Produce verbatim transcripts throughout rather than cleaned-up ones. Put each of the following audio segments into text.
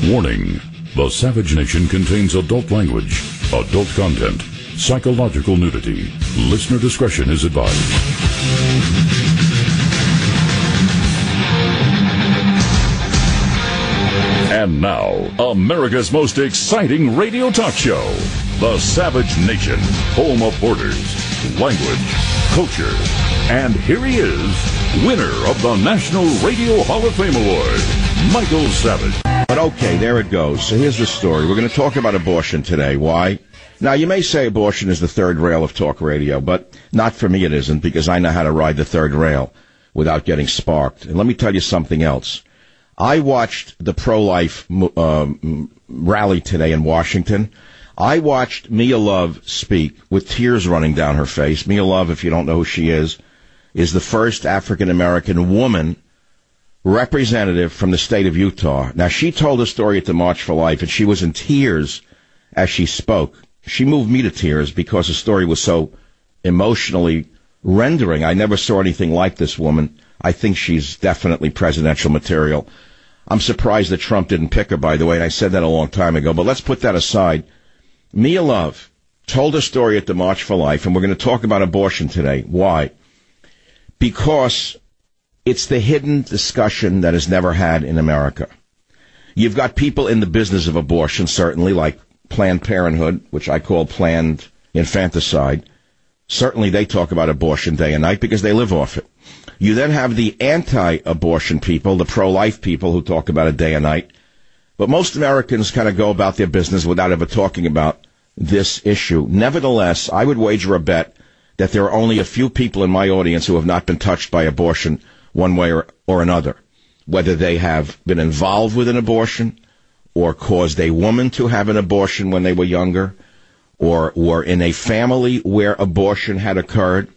Warning: the Savage Nation contains adult language, adult content, psychological nudity. Listener discretion is advised. And now, America's most exciting radio talk show, The Savage Nation, home of borders, language, culture. And here he is, winner of the National Radio Hall of Fame Award, Michael Savage. But okay, there it goes. So here's the story. We're going to talk about abortion today. Why? Now, you may say abortion is the third rail of talk radio, but not for me it isn't, because I know how to ride the third rail without getting sparked. And let me tell you something else. I watched the pro-life uh, rally today in Washington. I watched Mia Love speak with tears running down her face. Mia Love, if you don't know who she is, is the first African-American woman representative from the state of Utah. Now, she told a story at the March for Life, and she was in tears as she spoke. She moved me to tears because the story was so emotionally rendering. I never saw anything like this woman. I think she's definitely presidential material. I'm surprised that Trump didn't pick her, by the way, and I said that a long time ago, but let's put that aside. Mia Love told a story at the March for Life, and we're going to talk about abortion today. Why? Because it's the hidden discussion that is never had in America. You've got people in the business of abortion, certainly, like Planned Parenthood, which I call planned infanticide. Certainly they talk about abortion day and night because they live off it. You then have the anti-abortion people, the pro-life people who talk about it day and night. But most Americans kind of go about their business without ever talking about this issue. Nevertheless, I would wager a bet that there are only a few people in my audience who have not been touched by abortion one way or, or another, whether they have been involved with an abortion or caused a woman to have an abortion when they were younger, or were in a family where abortion had occurred,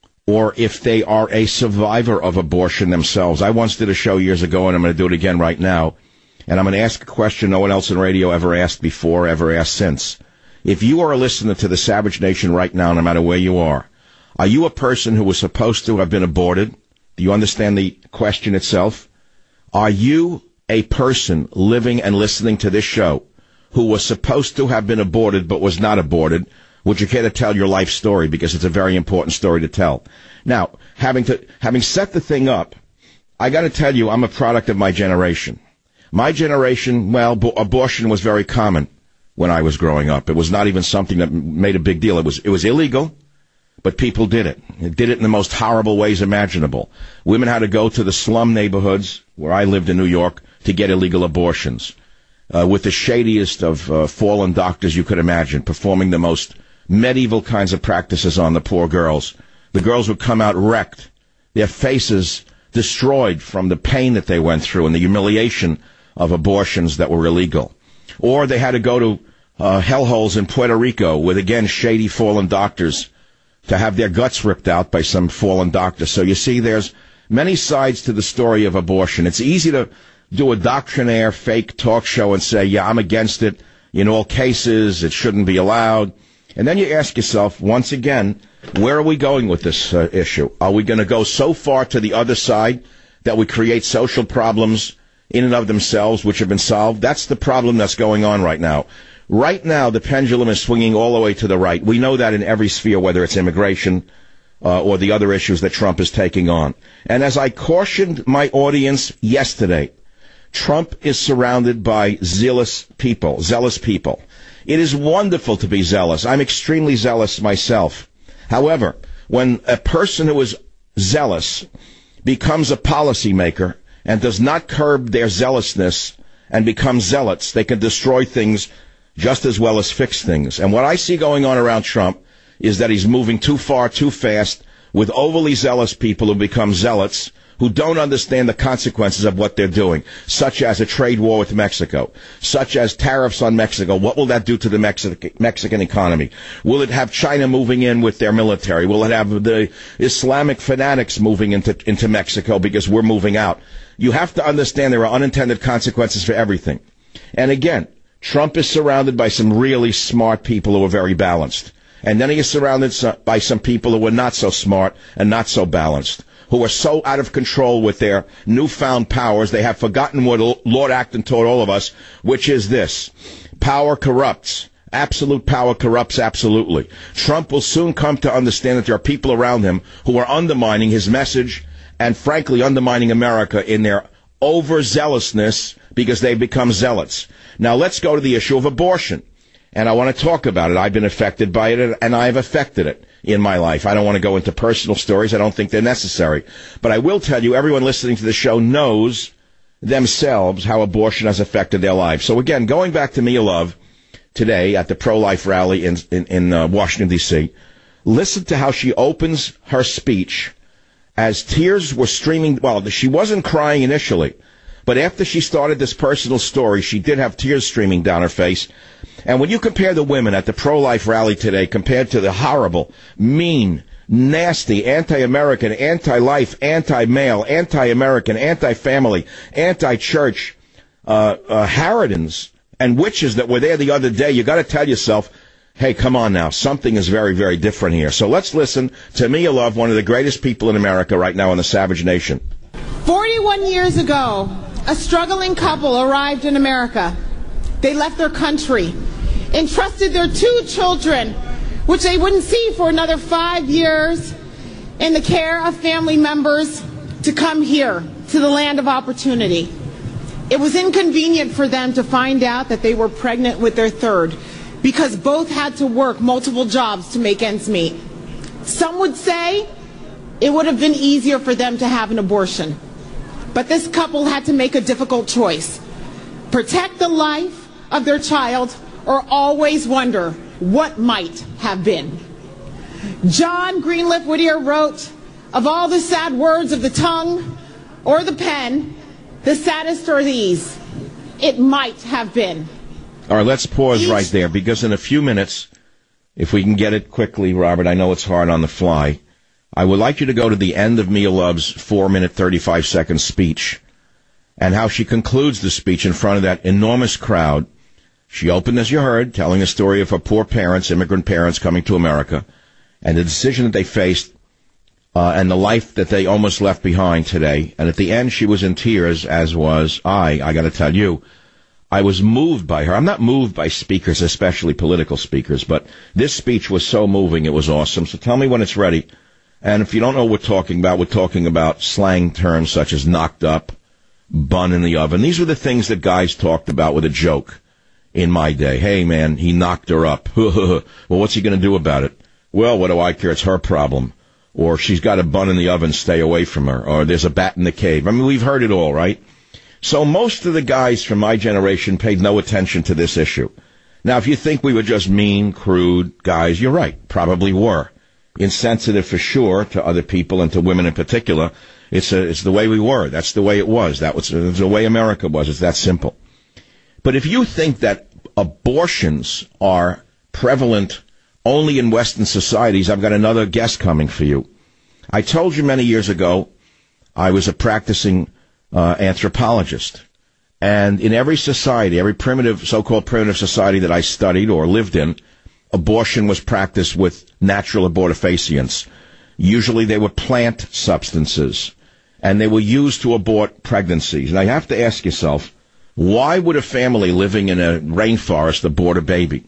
or if they are a survivor of abortion themselves. I once did a show years ago, and I'm going to do it again right now, and I'm going to ask a question no one else in radio ever asked before, ever asked since. If you are a listener to the Savage Nation right now, no matter where you are, are you a person who was supposed to have been aborted? Do you understand the question itself? Are you a person living and listening to this show who was supposed to have been aborted but was not aborted? Would you care to tell your life story? Because it's a very important story to tell. Now, having to having set the thing up, I got to tell you, I'm a product of my generation. My generation, well, bo- abortion was very common when I was growing up. It was not even something that made a big deal. It was it was illegal, but people did it. They did it in the most horrible ways imaginable. Women had to go to the slum neighborhoods where I lived in New York to get illegal abortions, uh, with the shadiest of uh, fallen doctors you could imagine, performing the most medieval kinds of practices on the poor girls. The girls would come out wrecked, their faces destroyed from the pain that they went through and the humiliation of abortions that were illegal. Or they had to go to uh, hellholes in Puerto Rico with, again, shady fallen doctors to have their guts ripped out by some fallen doctor. So you see, there's many sides to the story of abortion. It's easy to do a doctrinaire fake talk show and say, yeah, I'm against it. In all cases, it shouldn't be allowed. And then you ask yourself, once again, where are we going with this uh, issue? Are we going to go so far to the other side that we create social problems in and of themselves which have been solved? That's the problem that's going on right now. Right now, the pendulum is swinging all the way to the right. We know that in every sphere, whether it's immigration uh, or the other issues that Trump is taking on. And as I cautioned my audience yesterday, Trump is surrounded by zealous people, zealous people. It is wonderful to be zealous. I'm extremely zealous myself. However, when a person who is zealous becomes a policymaker and does not curb their zealousness and become zealots, they can destroy things just as well as fix things. And what I see going on around Trump is that he's moving too far, too fast, with overly zealous people who become zealots, who don't understand the consequences of what they're doing, such as a trade war with Mexico, such as tariffs on Mexico. What will that do to the Mexi- Mexican economy? Will it have China moving in with their military? Will it have the Islamic fanatics moving into, into Mexico because we're moving out? You have to understand there are unintended consequences for everything. And again, Trump is surrounded by some really smart people who are very balanced. And then he is surrounded by some people who are not so smart and not so balanced, who are so out of control with their newfound powers, they have forgotten what Lord Acton taught all of us, which is this: power corrupts. Absolute power corrupts absolutely. Trump will soon come to understand that there are people around him who are undermining his message and, frankly, undermining America in their overzealousness because they've become zealots. Now, let's go to the issue of abortion. And I want to talk about it. I've been affected by it, and I've affected it in my life. I don't want to go into personal stories. I don't think they're necessary. But I will tell you, everyone listening to the show knows themselves how abortion has affected their lives. So, again, going back to Mia Love today at the pro-life rally in, in, in uh, Washington, D C, listen to how she opens her speech as tears were streaming. Well, she wasn't crying initially, but after she started this personal story, she did have tears streaming down her face. And when you compare the women at the pro-life rally today compared to the horrible, mean, nasty, anti-American, anti-life, anti-male, anti-American, anti-family, anti-church uh, uh, harridans and witches that were there the other day, you got to tell yourself, hey, come on now, something is very, very different here. So let's listen to Mia Love, one of the greatest people in America right now in the Savage Nation. forty-one years ago, a struggling couple arrived in America. They left their country, entrusted their two children, which they wouldn't see for another five years, in the care of family members, to come here, to the land of opportunity. It was inconvenient for them to find out that they were pregnant with their third, because both had to work multiple jobs to make ends meet. Some would say it would have been easier for them to have an abortion. But this couple had to make a difficult choice: protect the life of their child or always wonder what might have been. John Greenleaf Whittier wrote, "Of all the sad words of the tongue or the pen, the saddest are these: it might have been." All right, let's pause right there, because in a few minutes, if we can get it quickly, Robert, I know it's hard on the fly, I would like you to go to the end of Mia Love's four-minute, thirty-five-second speech and how she concludes the speech in front of that enormous crowd. She opened, as you heard, telling a story of her poor parents, immigrant parents coming to America, and the decision that they faced uh, and the life that they almost left behind today. And at the end, she was in tears, as was I, I got to tell you. I was moved by her. I'm not moved by speakers, especially political speakers, but this speech was so moving, it was awesome. So tell me when it's ready. And if you don't know what we're talking about, we're talking about slang terms such as knocked up, bun in the oven. These were the things that guys talked about with a joke in my day. Hey, man, he knocked her up. Well, what's he going to do about it? Well, what do I care? It's her problem. Or she's got a bun in the oven, stay away from her. Or there's a bat in the cave. I mean, we've heard it all, right? So most of the guys from my generation paid no attention to this issue. Now, if you think we were just mean, crude guys, you're right. Probably were. Insensitive for sure to other people and to women in particular. It's a, it's the way we were. That's the way it was. That was the way America was. It's that simple. But if you think that abortions are prevalent only in Western societies, I've got another guest coming for you. I told you many years ago I was a practicing Uh, anthropologist. And in every society, every primitive, so-called primitive society that I studied or lived in, abortion was practiced with natural abortifacients. Usually they were plant substances, and they were used to abort pregnancies. Now you have to ask yourself, why would a family living in a rainforest abort a baby?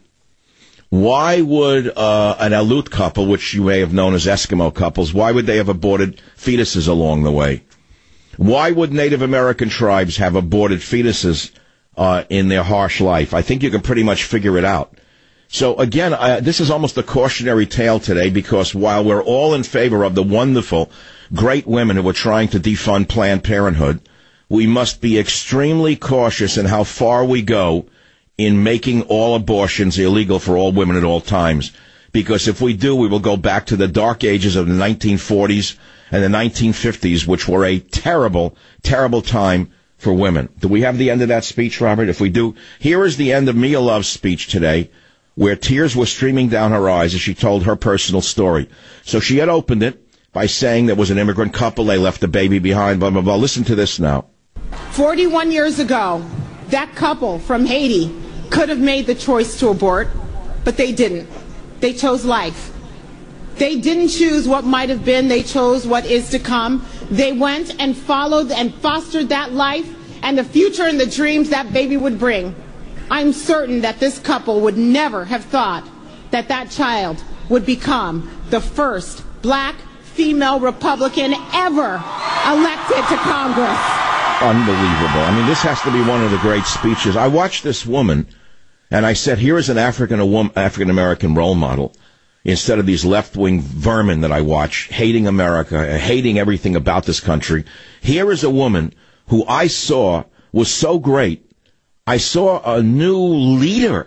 Why would uh, an Aleut couple, which you may have known as Eskimo couples, why would they have aborted fetuses along the way? Why would Native American tribes have aborted fetuses uh, in their harsh life? I think you can pretty much figure it out. So, again, uh, this is almost a cautionary tale today, because while we're all in favor of the wonderful, great women who are trying to defund Planned Parenthood, we must be extremely cautious in how far we go in making all abortions illegal for all women at all times. Because if we do, we will go back to the dark ages of the nineteen forties and the nineteen fifties, which were a terrible, terrible time for women. Do we have the end of that speech, Robert? If we do, here is the end of Mia Love's speech today, where tears were streaming down her eyes as she told her personal story. So she had opened it by saying there was an immigrant couple, they left a baby behind, blah, blah, blah. Listen to this now. forty-one years ago, that couple from Haiti could have made the choice to abort, but they didn't. They chose life. They didn't choose what might have been, they chose what is to come. They went and followed and fostered that life and the future and the dreams that baby would bring. I'm certain that this couple would never have thought that that child would become the first black female Republican ever elected to Congress. Unbelievable. I mean, this has to be one of the great speeches. I watched this woman, and I said, here is an African a woman, African-American role model, instead of these left-wing vermin that I watch, hating America, hating everything about this country. Here is a woman who I saw was so great. I saw a new leader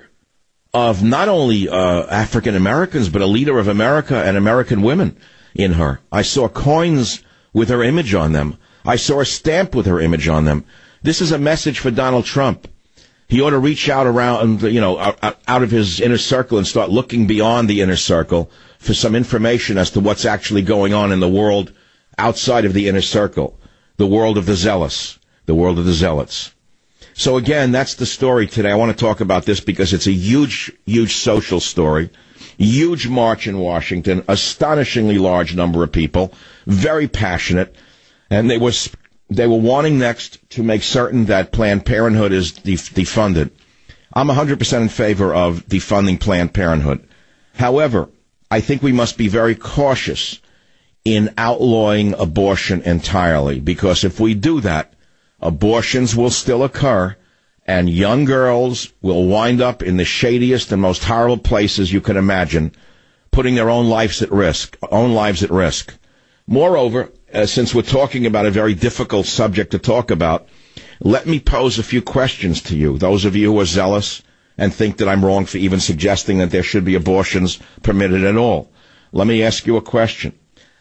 of not only uh, African-Americans, but a leader of America and American women in her. I saw coins with her image on them. I saw a stamp with her image on them. This is a message for Donald Trump. He ought to reach out around, you know, out, out of his inner circle and start looking beyond the inner circle for some information as to what's actually going on in the world outside of the inner circle, the world of the zealous, the world of the zealots. So again, that's the story today. I want to talk about this because it's a huge, huge social story. Huge march in Washington, astonishingly large number of people, very passionate, and they were they were wanting next to make certain that Planned Parenthood is def- defunded. I'm one hundred percent in favor of defunding Planned Parenthood. However, I think we must be very cautious in outlawing abortion entirely, because if we do that, abortions will still occur, and young girls will wind up in the shadiest and most horrible places you can imagine, putting their own lives at risk, own lives at risk. Moreover, uh, since we're talking about a very difficult subject to talk about, let me pose a few questions to you, those of you who are zealous and think that I'm wrong for even suggesting that there should be abortions permitted at all. Let me ask you a question.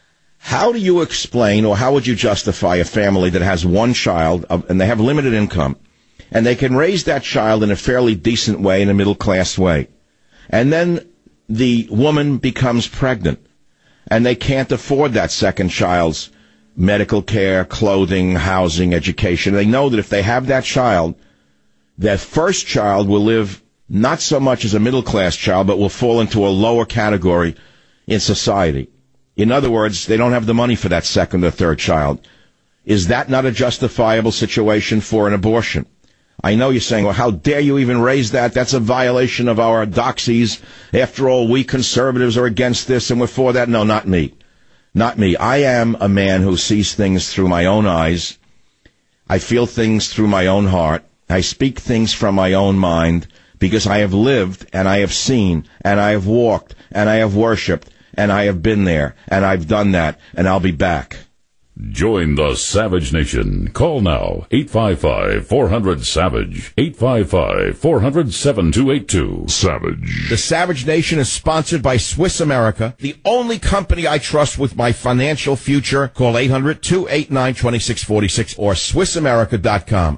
How do you explain, or how would you justify a family that has one child and they have limited income, and they can raise that child in a fairly decent way, in a middle-class way, and then the woman becomes pregnant, and they can't afford that second child's medical care, clothing, housing, education? They know that if they have that child, their first child will live not so much as a middle-class child, but will fall into a lower category in society. In other words, they don't have the money for that second or third child. Is that not a justifiable situation for an abortion? I know you're saying, well, how dare you even raise that? That's a violation of our doxies. After all, we conservatives are against this and we're for that. No, not me. Not me. I am a man who sees things through my own eyes. I feel things through my own heart. I speak things from my own mind because I have lived and I have seen and I have walked and I have worshipped. And I have been there, and I've done that, and I'll be back. Join the Savage Nation. Call now, eight five five, four hundred, SAVAGE, eight five five, four hundred, seven two eight two. Savage. The Savage Nation is sponsored by Swiss America, the only company I trust with my financial future. Call eight hundred, two eight nine, two six four six or swiss america dot com.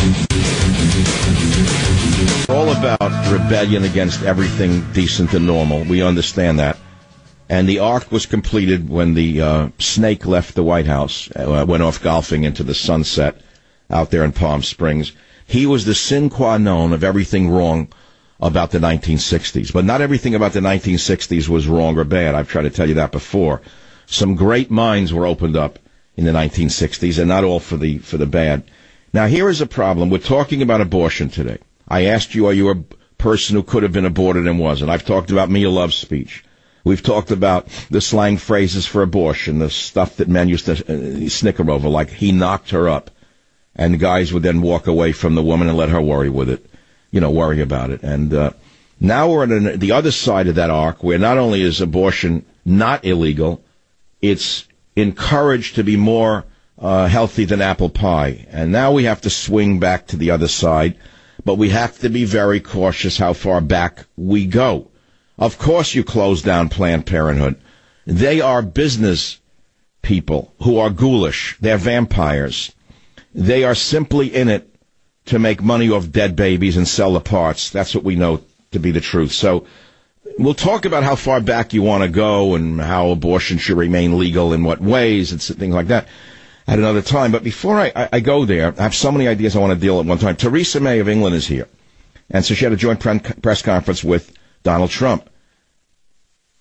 All about rebellion against everything decent and normal. We understand that. And the arc was completed when the uh, snake left the White House, uh, went off golfing into the sunset out there in Palm Springs. He was the sine qua non of everything wrong about the nineteen sixties. But not everything about the nineteen sixties was wrong or bad. I've tried to tell you that before. Some great minds were opened up in the nineteen sixties, and not all for the for the bad. Now, here is a problem. We're talking about abortion today. I asked you, are you a person who could have been aborted and wasn't? I've talked about Mia Love's speech. We've talked about the slang phrases for abortion, the stuff that men used to uh, snicker over, like he knocked her up. And guys would then walk away from the woman and let her worry with it, you know, worry about it. And uh, now we're on the other side of that arc, where not only is abortion not illegal, it's encouraged to be more uh, healthy than apple pie. And now we have to swing back to the other side, but we have to be very cautious how far back we go. Of course you close down Planned Parenthood. They are business people who are ghoulish. They're vampires. They are simply in it to make money off dead babies and sell the parts. That's what we know to be the truth. So we'll talk about how far back you want to go and how abortion should remain legal in what ways and things like that at another time. But before I, I, I go there, I have so many ideas I want to deal at one time. Theresa May of England is here. And so she had a joint press conference with Donald Trump.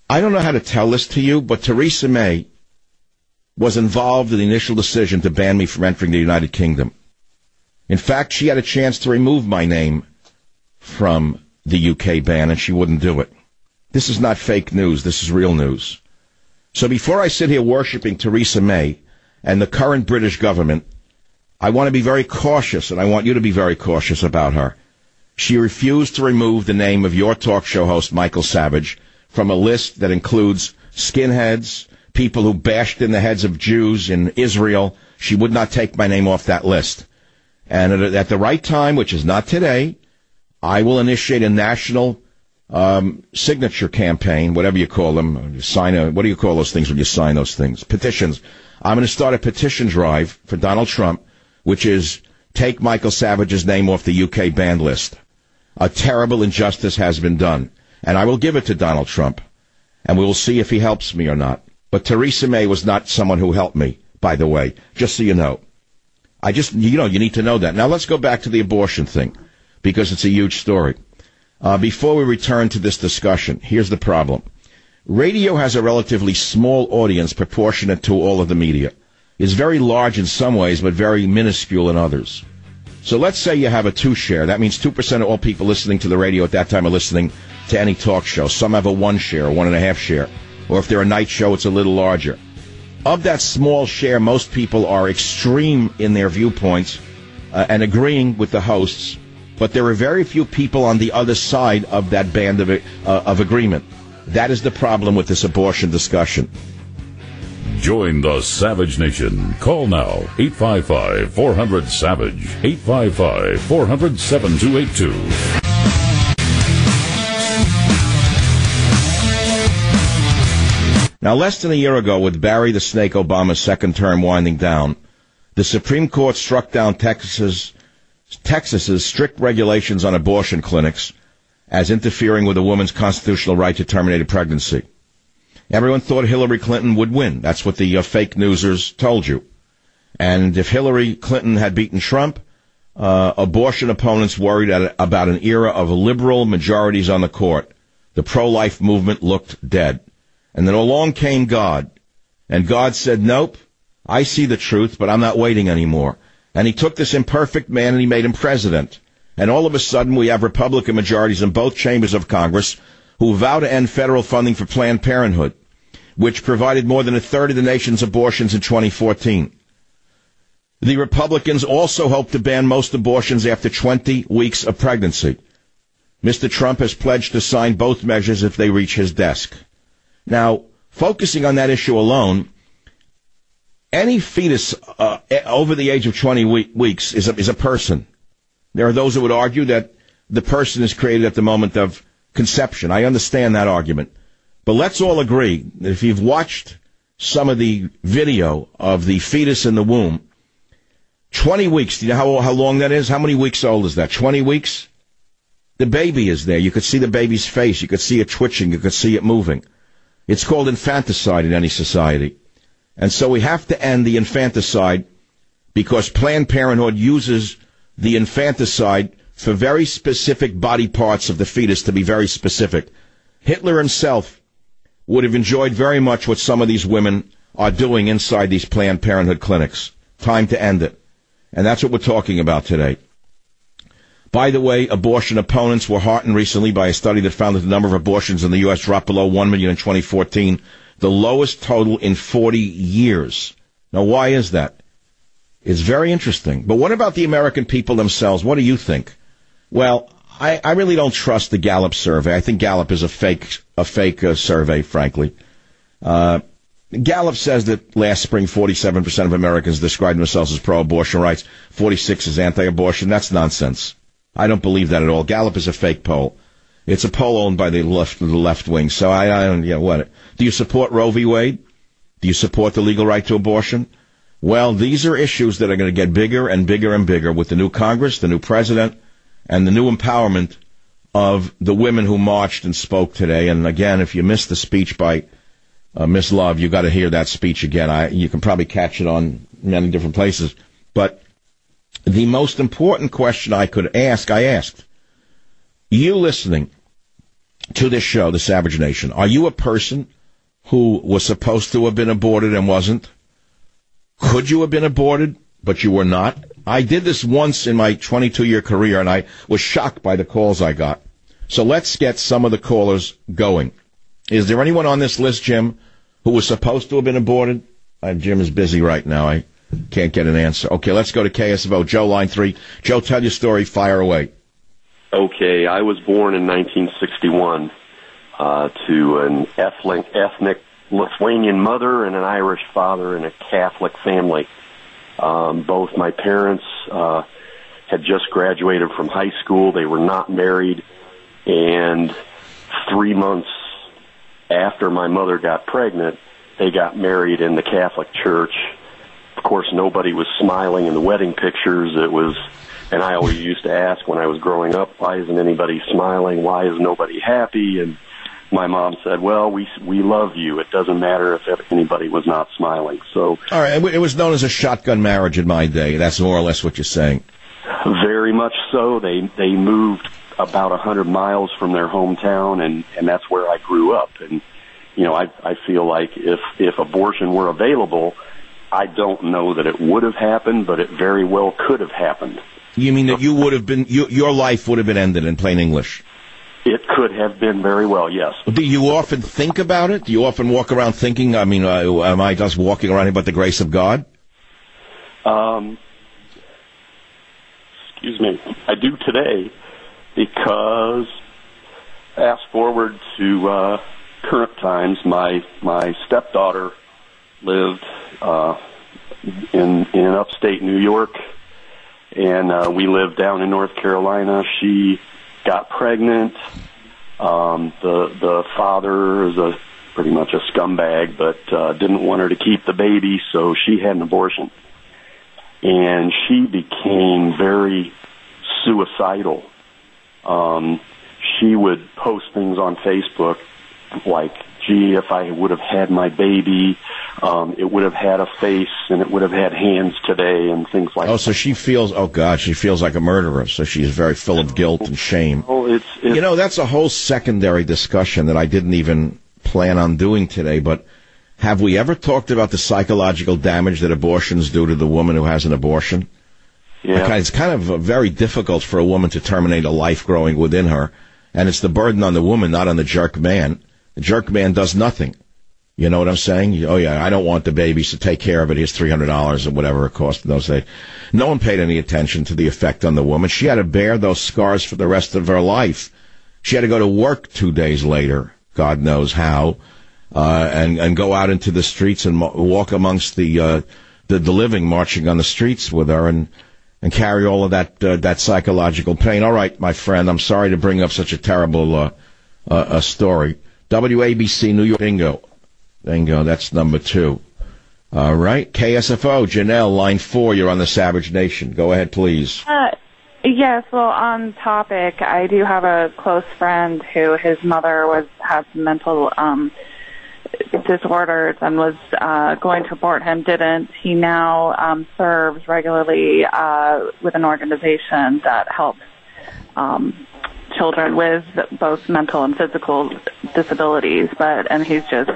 I don't know how to tell this to you, but Theresa May was involved in the initial decision to ban me from entering the United Kingdom. In fact, she had a chance to remove my name from the U K ban, and she wouldn't do it. This is not fake news. This is real news. So before I sit here worshiping Theresa May and the current British government, I want to be very cautious, and I want you to be very cautious about her. She refused to remove the name of your talk show host, Michael Savage, from a list that includes skinheads, people who bashed in the heads of Jews in Israel. She would not take my name off that list. And at, at the right time, which is not today, I will initiate a national um, signature campaign, whatever you call them. You sign a, what do you call those things when you sign those things? Petitions. I'm going to start a petition drive for Donald Trump, which is take Michael Savage's name off the U K banned list. A terrible injustice has been done. And I will give it to Donald Trump. And we will see if he helps me or not. But Theresa May was not someone who helped me, by the way, just so you know. I just, you know, you need to know that. Now let's go back to the abortion thing, because it's a huge story. Uh, before we return to this discussion, here's the problem. Radio has a relatively small audience proportionate to all of the media. It's very large in some ways, but very minuscule in others. So let's say you have a two share. That means two percent of all people listening to the radio at that time are listening to any talk show. Some have a one share, one and a half share. Or if they're a night show, it's a little larger. Of that small share, most people are extreme in their viewpoints uh, and agreeing with the hosts. But there are very few people on the other side of that band of, uh, of agreement. That is the problem with this abortion discussion. Join the Savage Nation. Call now, eight five five, four hundred, SAVAGE, eight five five, four hundred, seven two eight two. Now, less than a year ago, with Barry the Snake Obama's second term winding down, the Supreme Court struck down Texas's, Texas's strict regulations on abortion clinics as interfering with a woman's constitutional right to terminate a pregnancy. Everyone thought Hillary Clinton would win. That's what the uh, fake newsers told you. And if Hillary Clinton had beaten Trump, uh, abortion opponents worried at, about an era of liberal majorities on the court. The pro-life movement looked dead. And then along came God. And God said, nope, I see the truth, but I'm not waiting anymore. And he took this imperfect man and he made him president. And all of a sudden we have Republican majorities in both chambers of Congress who vow to end federal funding for Planned Parenthood, which provided more than a third of the nation's abortions in twenty fourteen. The Republicans also hope to ban most abortions after twenty weeks of pregnancy. Mister Trump has pledged to sign both measures if they reach his desk. Now, focusing on that issue alone, any fetus uh, over the age of twenty weeks is a, is a person. There are those who would argue that the person is created at the moment of conception. I understand that argument. But let's all agree that if you've watched some of the video of the fetus in the womb, twenty weeks, do you know how, how long that is? How many weeks old is that? twenty weeks? The baby is there. You could see the baby's face. You could see it twitching. You could see it moving. It's called infanticide in any society. And so we have to end the infanticide because Planned Parenthood uses the infanticide for very specific body parts of the fetus to be very specific. Hitler himself would have enjoyed very much what some of these women are doing inside these Planned Parenthood clinics. Time to end it. And that's what we're talking about today. By the way, abortion opponents were heartened recently by a study that found that the number of abortions in the U S dropped below one million in twenty fourteen, the lowest total in forty years. Now, why is that? It's very interesting. But what about the American people themselves? What do you think? Well, I, I really don't trust the Gallup survey. I think Gallup is a fake, a fake uh, survey, frankly. Uh, Gallup says that last spring, forty-seven percent of Americans described themselves as pro-abortion rights, forty-six as anti-abortion. That's nonsense. I don't believe that at all. Gallup is a fake poll. It's a poll owned by the left, the left wing. So I, I don't, yeah, what? Do you support Roe v. Wade? Do you support the legal right to abortion? Well, these are issues that are going to get bigger and bigger and bigger with the new Congress, the new president, and the new empowerment of the women who marched and spoke today. And again, if you missed the speech by uh, Miss Love, you got to hear that speech again. I, you can probably catch it on many different places. But the most important question I could ask, I asked. You listening, to this show, The Savage Nation. Are you a person who was supposed to have been aborted and wasn't? Could you have been aborted, but you were not? I did this once in my twenty-two-year career, and I was shocked by the calls I got. So let's get some of the callers going. Is there anyone on this list, Jim, who was supposed to have been aborted? Uh, Jim is busy right now. I can't get an answer. Okay, let's go to K S F O. Joe, line three. Joe, tell your story. Fire away. Okay, I was born in nineteen sixty-one uh, to an ethnic, ethnic Lithuanian mother and an Irish father in a Catholic family. Um, both my parents uh, had just graduated from high school. They were not married, and three months after my mother got pregnant, they got married in the Catholic Church. Of course, nobody was smiling in the wedding pictures. It was, and I always used to ask when I was growing up, why isn't anybody smiling? Why is nobody happy? And my mom said, well, we we love you. It doesn't matter if anybody was not smiling. So, all right, it was known as a shotgun marriage in my day. That's more or less what you're saying. Very much so. They they moved about a hundred miles from their hometown, and and that's where I grew up. And you know, I I feel like if if abortion were available, I don't know that it would have happened, but it very well could have happened. You mean that you would have been, you, your life would have been ended, in plain English? It could have been very well, yes. Do you often think about it? Do you often walk around thinking, I mean, uh, am I just walking around about the grace of God? Um, excuse me. I do today because, fast forward to uh, current times, my, my stepdaughter lived uh, in in upstate New York, and uh, we lived down in North Carolina. She got pregnant. Um, the the father is a pretty much a scumbag, but uh, didn't want her to keep the baby, so she had an abortion. And she became very suicidal. Um, she would post things on Facebook like, gee, if I would have had my baby, um, it would have had a face and it would have had hands today, and things like that. Oh, so she feels, oh God, she feels like a murderer, so she's very full of guilt and shame. Oh, it's, it's, you know, that's a whole secondary discussion that I didn't even plan on doing today, but have we ever talked about the psychological damage that abortions do to the woman who has an abortion? Yeah. It's kind of very difficult for a woman to terminate a life growing within her, and it's the burden on the woman, not on the jerk man. The jerk man does nothing. You know what I'm saying? Oh, yeah, I don't want the baby, so take care of it. Here's three hundred dollars or whatever it cost in those days. No one paid any attention to the effect on the woman. She had to bear those scars for the rest of her life. She had to go to work two days later, God knows how, uh, and, and go out into the streets and mo- walk amongst the, uh, the, the living, marching on the streets with her and, and carry all of that, uh, that psychological pain. All right, my friend, I'm sorry to bring up such a terrible, uh, uh, a story. W A B C New York, bingo. Bingo, that's number two. All right, K S F O, Janelle, line four, you're on the Savage Nation. Go ahead, please. Uh, yes, well, on topic, I do have a close friend who his mother was had some mental um, disorders and was uh, going to abort him, didn't. He now um, serves regularly uh, with an organization that helps um children with both mental and physical disabilities, but and he's just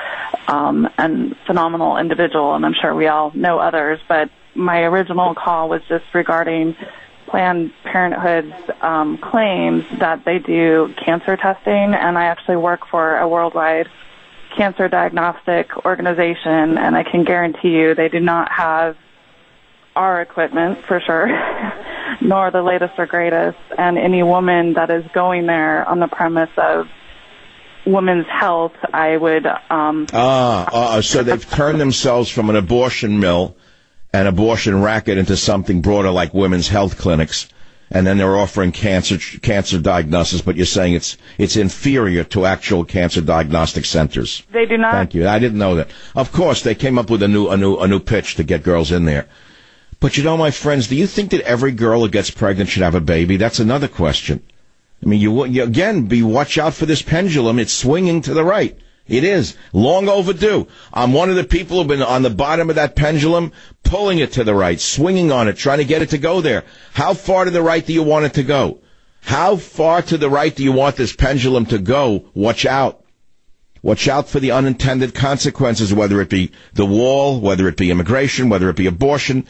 um, a phenomenal individual, and I'm sure we all know others. But my original call was just regarding Planned Parenthood's um, claims that they do cancer testing, and I actually work for a worldwide cancer diagnostic organization, and I can guarantee you they do not have our equipment for sure, nor the latest or greatest. And any woman that is going there on the premise of women's health, I would... Um, ah, uh, so they've turned themselves from an abortion mill and abortion racket into something broader like women's health clinics, and then they're offering cancer cancer diagnosis, but you're saying it's it's inferior to actual cancer diagnostic centers. They do not... Thank you. I didn't know that. Of course, they came up with a new a new a new pitch to get girls in there. But, you know, my friends, do you think that every girl who gets pregnant should have a baby? That's another question. I mean, you, you again, be watch out for this pendulum. It's swinging to the right. It is. Long overdue. I'm one of the people who've been on the bottom of that pendulum, pulling it to the right, swinging on it, trying to get it to go there. How far to the right do you want it to go? How far to the right do you want this pendulum to go? Watch out. Watch out for the unintended consequences, whether it be the wall, whether it be immigration, whether it be abortion.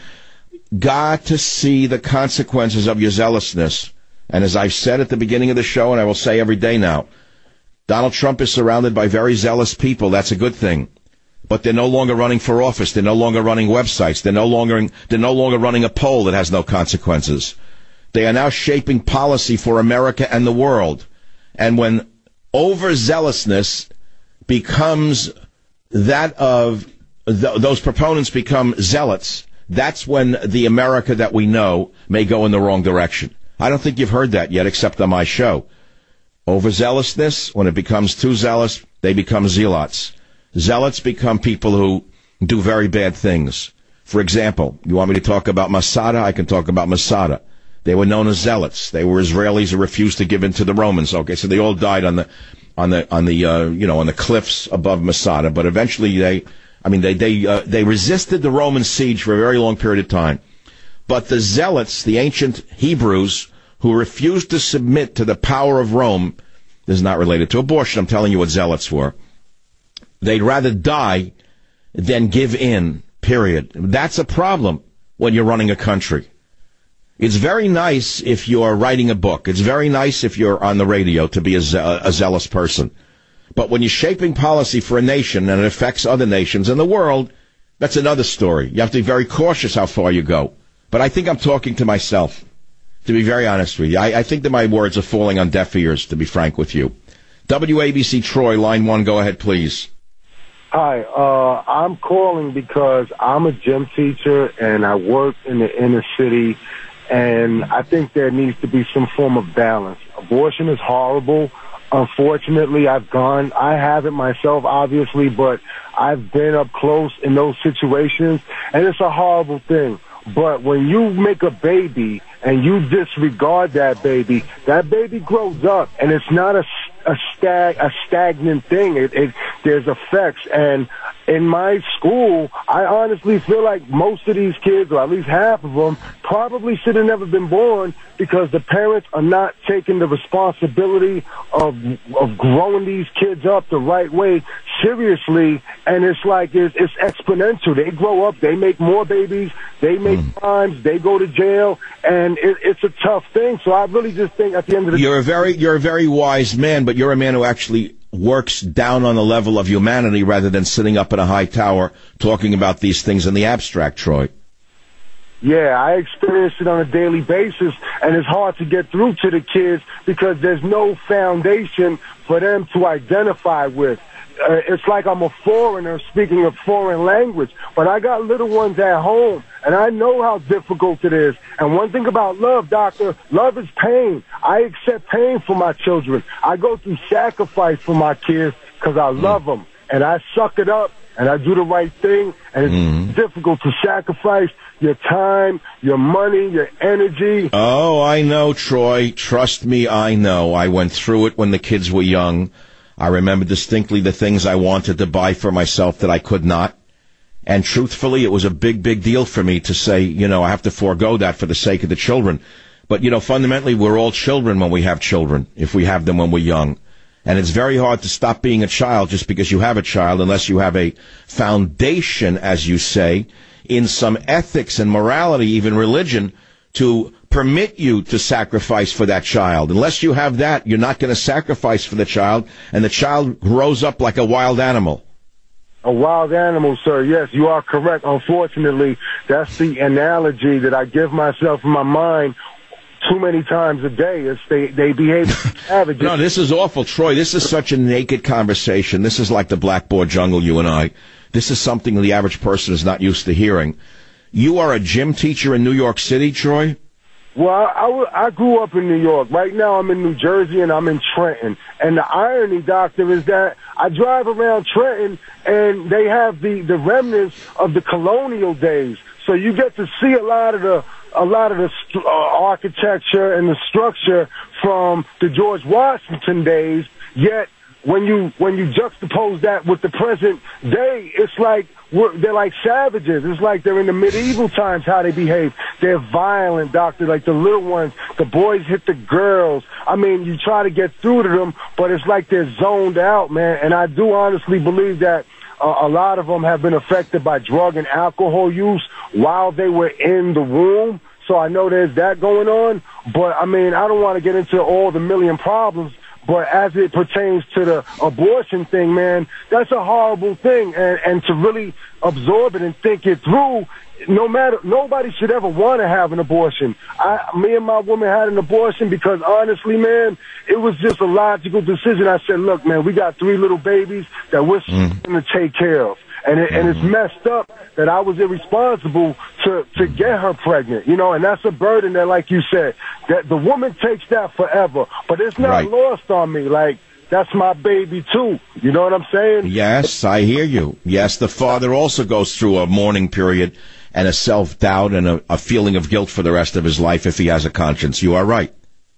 Got to see the consequences of your zealousness. And as I've said at the beginning of the show, and I will say every day now, Donald Trump is surrounded by very zealous people. That's a good thing. But they're no longer running for office. They're no longer running websites. They're no longer, they're no longer running a poll that has no consequences. They are now shaping policy for America and the world. And when overzealousness becomes that of th- those proponents become zealots, that's when the America that we know may go in the wrong direction. I don't think you've heard that yet, except on my show. Overzealousness, when it becomes too zealous, they become zealots. Zealots become people who do very bad things. For example, you want me to talk about Masada? I can talk about Masada. They were known as zealots. They were Israelis who refused to give in to the Romans. Okay, so they all died on the, on the, on the, uh, you know, on the cliffs above Masada. But eventually, they, I mean, they, they, uh, they resisted the Roman siege for a very long period of time. But the zealots, the ancient Hebrews, who refused to submit to the power of Rome, this is not related to abortion. I'm telling you what zealots were. They'd rather die than give in. Period. That's a problem when you're running a country. It's very nice if you're writing a book. It's very nice if you're on the radio to be a, ze- a zealous person. But when you're shaping policy for a nation and it affects other nations in the world, that's another story. You have to be very cautious how far you go. But I think I'm talking to myself, to be very honest with you. I, I think that my words are falling on deaf ears, to be frank with you. W A B C Troy, line one, go ahead, please. Hi, uh, I'm calling because I'm a gym teacher and I work in the inner city, and I think there needs to be some form of balance. Abortion is horrible. Unfortunately, I've gone, I haven't myself, obviously, but I've been up close in those situations, and it's a horrible thing. But when you make a baby and you disregard that baby, that baby grows up, and it's not a, a, stag, a stagnant thing. It, it, there's effects. And in my school, I honestly feel like most of these kids, or at least half of them, probably should have never been born because the parents are not taking the responsibility of of growing these kids up the right way seriously. And it's like it's, it's exponential. They grow up, they make more babies, they make mm. crimes, they go to jail, and it, it's a tough thing. So I really just think at the end of the you're a very you're a very wise man, but you're a man who actually works down on the level of humanity rather than sitting up in a high tower talking about these things in the abstract, Troy. Yeah, I experience it on a daily basis, and it's hard to get through to the kids because there's no foundation for them to identify with. Uh, it's like I'm a foreigner speaking a foreign language, but I got little ones at home, and I know how difficult it is. And one thing about love, doctor, love is pain. I accept pain for my children. I go through sacrifice for my kids because I love them, and I suck it up, and I do the right thing, and it's mm. difficult to sacrifice your time, your money, your energy. Oh, I know, Troy. Trust me, I know. I went through it when the kids were young. I remember distinctly the things I wanted to buy for myself that I could not. And truthfully, it was a big, big deal for me to say, you know, I have to forego that for the sake of the children. But, you know, fundamentally, we're all children when we have children, if we have them when we're young. And it's very hard to stop being a child just because you have a child unless you have a foundation, as you say, in some ethics and morality, even religion, to permit you to sacrifice for that child. Unless you have that, you're not going to sacrifice for the child, and the child grows up like a wild animal. A wild animal, sir. Yes, you are correct. Unfortunately, that's the analogy that I give myself in my mind too many times a day. Is they, they behave savages. No, this is awful, Troy. This is such a naked conversation. This is like the blackboard jungle, you and I. This is something the average person is not used to hearing. You are a gym teacher in New York City, Troy? Well, I, I, I grew up in New York. Right now I'm in New Jersey and I'm in Trenton. And the irony, doctor, is that I drive around Trenton and they have the, the remnants of the colonial days. So you get to see a lot of the a lot of the uh, architecture and the structure from the George Washington days, yet when you when you juxtapose that with the present day, it's like we're, they're like savages. It's like they're in the medieval times how they behave. They're violent, doctor. Like the little ones, the boys hit the girls. I mean, you try to get through to them, but it's like they're zoned out, man. And I do honestly believe that uh, a lot of them have been affected by drug and alcohol use while they were in the womb. So I know there's that going on. But, I mean, I don't want to get into all the million problems. But as it pertains to the abortion thing, man, that's a horrible thing. And, and to really absorb it and think it through, no matter, nobody should ever want to have an abortion. I, me and my woman had an abortion because, honestly, man, it was just a logical decision. I said, look, man, we got three little babies that we're mm. going to take care of. And, it, and it's messed up that I was irresponsible to, to get her pregnant, you know, and that's a burden that, like you said, that the woman takes that forever. But it's not right. lost on me. Like, that's my baby, too. You know what I'm saying? Yes, I hear you. Yes, the father also goes through a mourning period and a self-doubt and a, a feeling of guilt for the rest of his life if he has a conscience. You are right.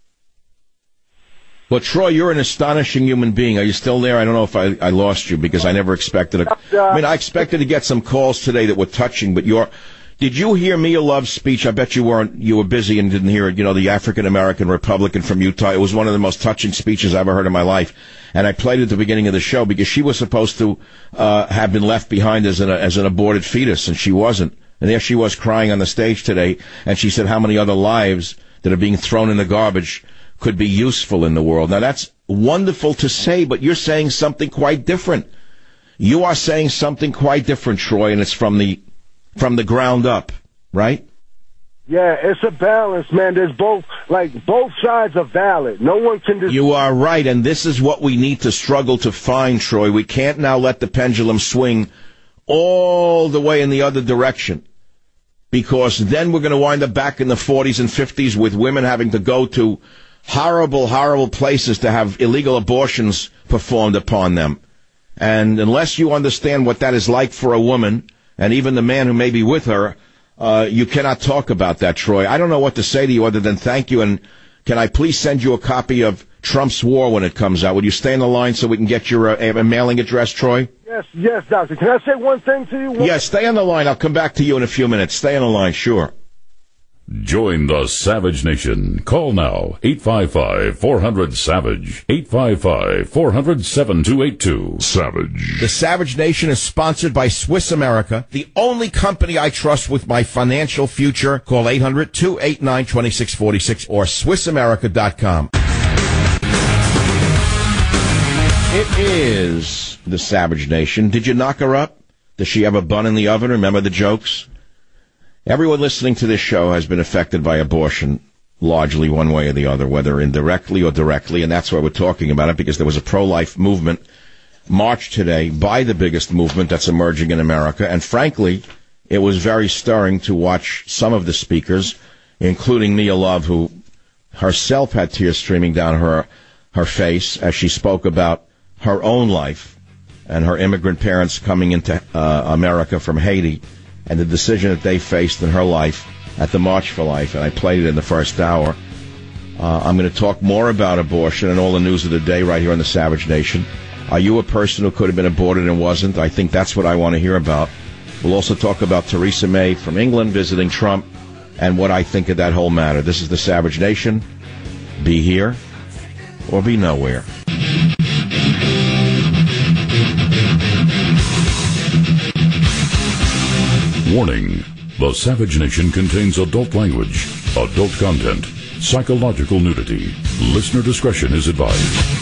But, Troy, you're an astonishing human being. Are you still there? I don't know if I, I lost you because I never expected it. I mean, I expected to get some calls today that were touching, but you're... Did you hear Mia Love's speech? I bet you weren't. You were busy and didn't hear it. You know, the African-American Republican from Utah. It was one of the most touching speeches I ever heard in my life. And I played it at the beginning of the show because she was supposed to uh have been left behind as an, as an aborted fetus, and she wasn't. And there she was crying on the stage today, and she said how many other lives that are being thrown in the garbage could be useful in the world. Now, that's wonderful to say, but you're saying something quite different. You are saying something quite different, Troy, and it's from the from the ground up, right? Yeah, it's a balance, man. There's both, like, both sides are valid. No one can... Dis- you are right, and this is what we need to struggle to find, Troy. We can't now let the pendulum swing all the way in the other direction, because then we're going to wind up back in the forties and fifties with women having to go to horrible, horrible places to have illegal abortions performed upon them. And unless you understand what that is like for a woman, and even the man who may be with her, uh, you cannot talk about that, Troy. I don't know what to say to you other than thank you, and can I please send you a copy of Trump's War when it comes out? Would you stay on the line so we can get your uh, mailing address, Troy? Yes, yes, doctor. Can I say one thing to you? One- yes, stay on the line. I'll come back to you in a few minutes. Stay on the line, sure. Join the Savage Nation. Call now, eight five five, four hundred, SAVAGE, eight five five, four hundred, seven two eight two. Savage. The Savage Nation is sponsored by Swiss America, the only company I trust with my financial future. Call eight hundred, two eight nine, two six four six or swiss america dot com. It is the Savage Nation. Did you knock her up? Does she have a bun in the oven? Remember the jokes? Everyone listening to this show has been affected by abortion, largely one way or the other, whether indirectly or directly, and that's why we're talking about it, because there was a pro-life movement marched today by the biggest movement that's emerging in America, and frankly, it was very stirring to watch some of the speakers, including Mia Love, who herself had tears streaming down her her face as she spoke about her own life and her immigrant parents coming into uh, America from Haiti, and the decision that they faced in her life at the March for Life, and I played it in the first hour. Uh, I'm going to talk more about abortion and all the news of the day right here on the Savage Nation. Are you a person who could have been aborted and wasn't? I think that's what I want to hear about. We'll also talk about Theresa May from England visiting Trump and what I think of that whole matter. This is the Savage Nation. Be here or be nowhere. Warning. The Savage Nation contains adult language, adult content, psychological nudity. Listener discretion is advised.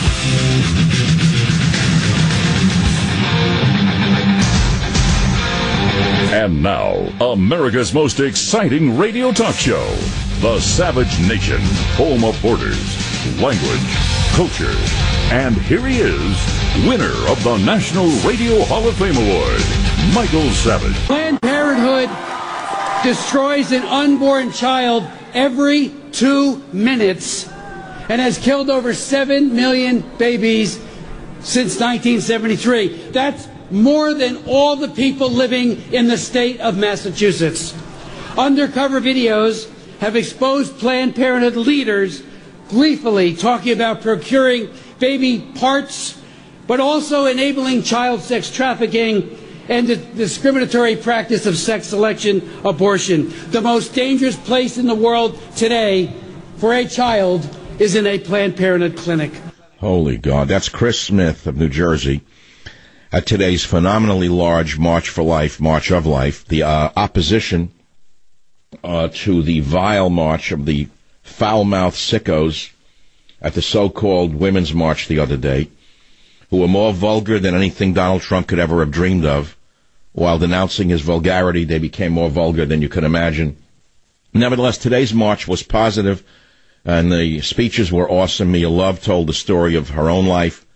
And now, America's most exciting radio talk show, The Savage Nation, home of borders, language, culture. And here he is, winner of the National Radio Hall of Fame Award, Michael Savage. Planned Parenthood destroys an unborn child every two minutes and has killed over seven million babies since nineteen seventy-three. That's more than all the people living in the state of Massachusetts. Undercover videos have exposed Planned Parenthood leaders gleefully talking about procuring baby parts but also enabling child sex trafficking and the discriminatory practice of sex selection abortion. The most dangerous place in the world today for a child is in a Planned Parenthood clinic. Holy God. That's Chris Smith of New Jersey at today's phenomenally large March for Life, March of Life, the uh, opposition uh, to the vile march of the foul-mouthed sickos at the so-called Women's March the other day, who were more vulgar than anything Donald Trump could ever have dreamed of. While denouncing his vulgarity, they became more vulgar than you could imagine. Nevertheless, today's march was positive, and the speeches were awesome. Mia Love told the story of her own life.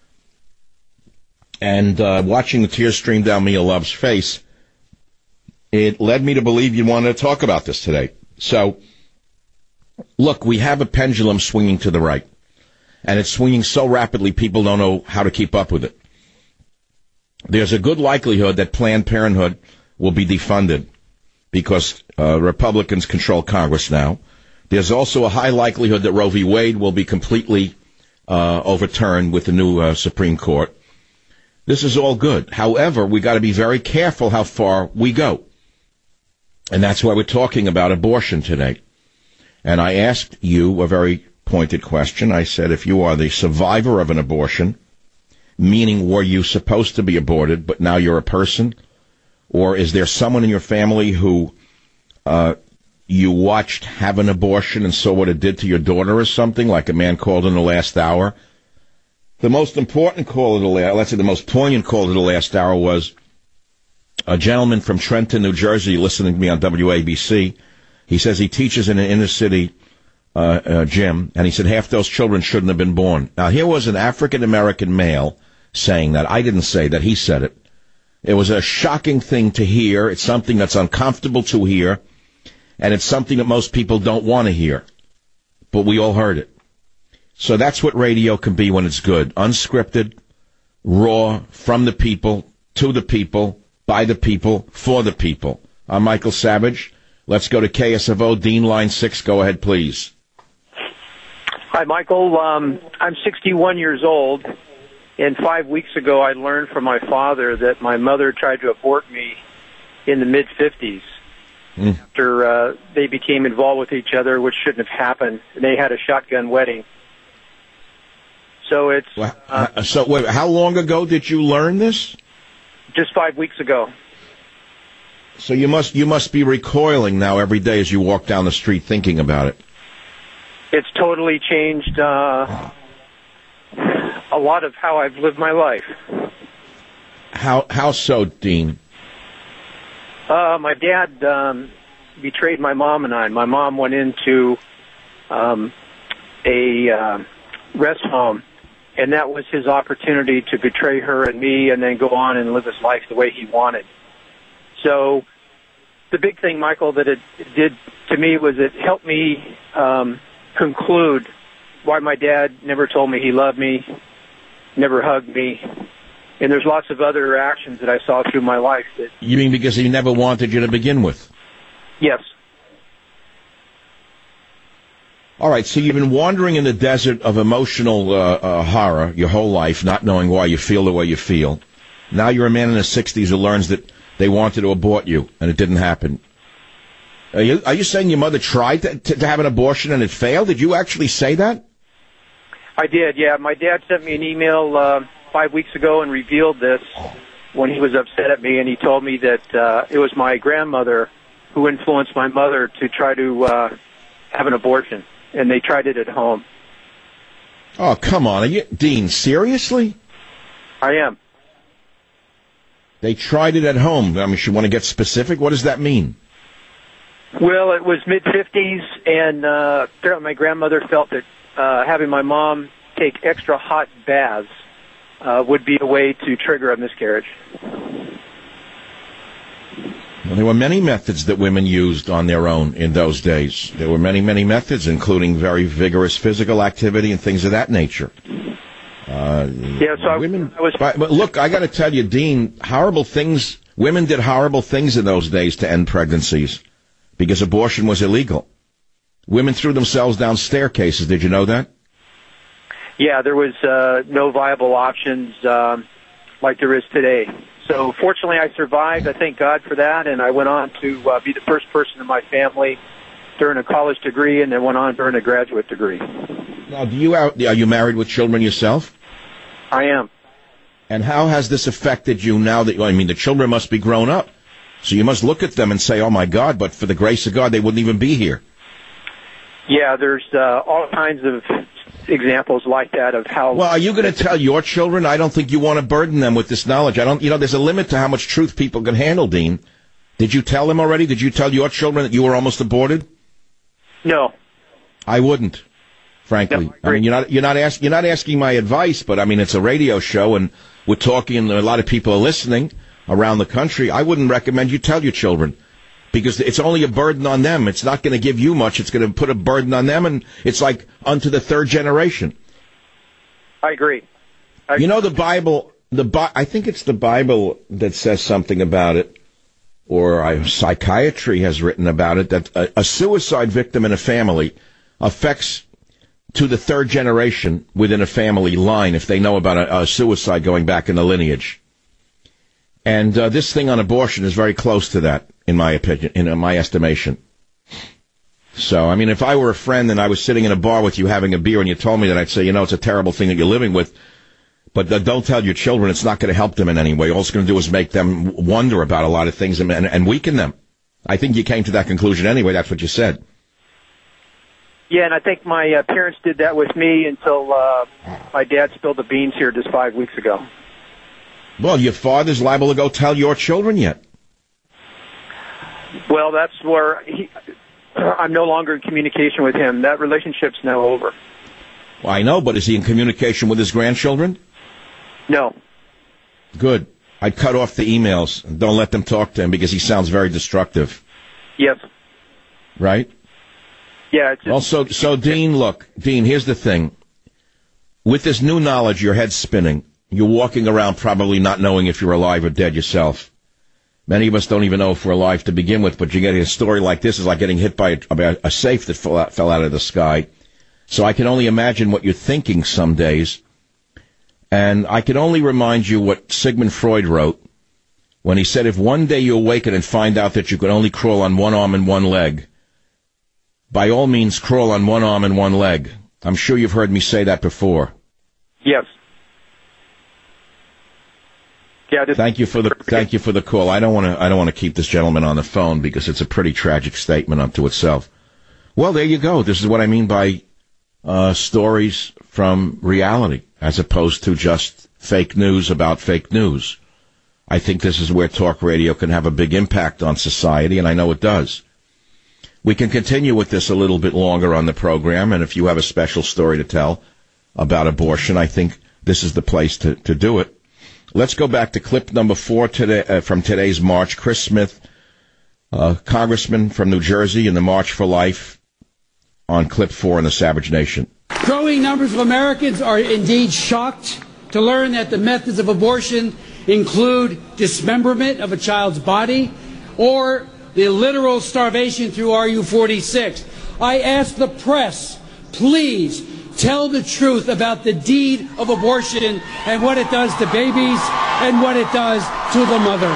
And uh, watching the tears stream down Mia Love's face, it led me to believe you wanted to talk about this today. So, look, we have a pendulum swinging to the right. And it's swinging so rapidly, people don't know how to keep up with it. There's a good likelihood that Planned Parenthood will be defunded because uh, Republicans control Congress now. There's also a high likelihood that Roe v. Wade will be completely uh, overturned with the new uh, Supreme Court. This is all good. However, we got to be very careful how far we go. And that's why we're talking about abortion today. And I asked you a very pointed question. I said, if you are the survivor of an abortion, meaning were you supposed to be aborted, but now you're a person? Or is there someone in your family who uh, you watched have an abortion and saw what it did to your daughter or something, like a man called in the last hour? The most important call of the last, let's say the most poignant call of the last hour was a gentleman from Trenton, New Jersey, listening to me on W A B C. He says he teaches in an inner city uh, uh, gym, and he said half those children shouldn't have been born. Now, here was an African-American male saying that. I didn't say that. He said it. It was a shocking thing to hear. It's something that's uncomfortable to hear, and it's something that most people don't want to hear. But we all heard it. So that's what radio can be when it's good. Unscripted, raw, from the people, to the people, by the people, for the people. I'm Michael Savage. Let's go to K S F O, Dean, line six. Go ahead, please. Hi, Michael. Um, I'm sixty-one years old, and five weeks ago I learned from my father that my mother tried to abort me in the mid-fifties. Mm. After uh, they became involved with each other, which shouldn't have happened. They had a shotgun wedding. So it's... Uh, so wait, how long ago did you learn this? Just five weeks ago. So you must you must be recoiling now every day as you walk down the street thinking about it. It's totally changed uh, a lot of how I've lived my life. How how so, Dean? Uh, my dad um, betrayed my mom and I. My mom went into um, a uh, rest home, and that was his opportunity to betray her and me and then go on and live his life the way he wanted. So the big thing, Michael, that it did to me was it helped me um, conclude why my dad never told me he loved me, never hugged me. And there's lots of other actions that I saw through my life. That You mean because he never wanted you to begin with? Yes. All right, so you've been wandering in the desert of emotional uh, uh, horror your whole life, not knowing why you feel the way you feel. Now you're a man in his sixties who learns that they wanted to abort you, and it didn't happen. Are you, are you saying your mother tried to, to, to have an abortion and it failed? Did you actually say that? I did, yeah. My dad sent me an email uh, five weeks ago and revealed this when he was upset at me, and he told me that uh, it was my grandmother who influenced my mother to try to uh, have an abortion, and they tried it at home. Oh, come on. Are you, Dean, seriously? I am. They tried it at home. I mean, you want to get specific? What does that mean? Well, it was mid-fifties, and uh, apparently my grandmother felt that uh, having my mom take extra hot baths uh, would be a way to trigger a miscarriage. Well, there were many methods that women used on their own in those days. There were many, many methods, including very vigorous physical activity and things of that nature. Uh, yeah, so women, I was... But, but look, I got to tell you, Dean, horrible things, women did horrible things in those days to end pregnancies because abortion was illegal. Women threw themselves down staircases. Did you know that? yeah, there was uh, no viable options um, like there is today. So fortunately, I survived. I thank God for that, and I went on to uh, be the first person in my family to earn a college degree, and then went on to earn a graduate degree. Now, do you are you married with children yourself? I am. And how has this affected you now that, I mean, the children must be grown up. So you must look at them and say, oh, my God, but for the grace of God, they wouldn't even be here. Yeah, there's uh, all kinds of examples like that of how... Well, are you going to tell your children? I don't think you want to burden them with this knowledge. I don't, you know, there's a limit to how much truth people can handle, Dean. Did you tell them already? Did you tell your children that you were almost aborted? No. I wouldn't. Frankly, no, I, I mean, you're not you're not asking you're not asking my advice, but I mean, it's a radio show, and we're talking, and a lot of people are listening around the country. I wouldn't recommend you tell your children, because it's only a burden on them. It's not going to give you much. It's going to put a burden on them, and it's like unto the third generation. I agree. I you know, the Bible, the Bi- I think it's the Bible that says something about it, or I, psychiatry has written about it, that a, a suicide victim in a family affects to the third generation within a family line if they know about a, a suicide going back in the lineage. And uh, this thing on abortion is very close to that, in my opinion, in my estimation. So, I mean, if I were a friend and I was sitting in a bar with you having a beer and you told me that, I'd say, you know, it's a terrible thing that you're living with, but uh, don't tell your children. It's not going to help them in any way. All it's going to do is make them wonder about a lot of things and, and, and weaken them. I think you came to that conclusion anyway. That's what you said. Yeah, and I think my uh, parents did that with me until uh, my dad spilled the beans here just five weeks ago. Well, your father's liable to go tell your children yet. Well, that's where he, I'm no longer in communication with him. That relationship's now over. Well, I know, but is he in communication with his grandchildren? No. Good. I'd cut off the emails. Don't let them talk to him because he sounds very destructive. Yes. Right? Yeah. It's just, well, so, so Dean, look, Dean, here's the thing. With this new knowledge, your head's spinning. You're walking around probably not knowing if you're alive or dead yourself. Many of us don't even know if we're alive to begin with, but you get a story like this is like getting hit by a, a safe that fell out, fell out of the sky. So I can only imagine what you're thinking some days. And I can only remind you what Sigmund Freud wrote when he said, if one day you awaken and find out that you can only crawl on one arm and one leg, by all means crawl on one arm and one leg. I'm sure you've heard me say that before. Yes. Yeah, thank you for the thank you for the call. I don't want to I don't want to keep this gentleman on the phone because it's a pretty tragic statement unto itself. Well, there you go. This is what I mean by uh, stories from reality, as opposed to just fake news about fake news. I think this is where talk radio can have a big impact on society, and I know it does. We can continue with this a little bit longer on the program, and if you have a special story to tell about abortion, I think this is the place to, to do it. Let's go back to clip number four today, uh, from today's march. Chris Smith, uh, congressman from New Jersey in the March for Life, on clip four in the Savage Nation. Growing numbers of Americans are indeed shocked to learn that the methods of abortion include dismemberment of a child's body or the literal starvation through R U forty-six. I ask the press, please tell the truth about the deed of abortion and what it does to babies and what it does to the mother.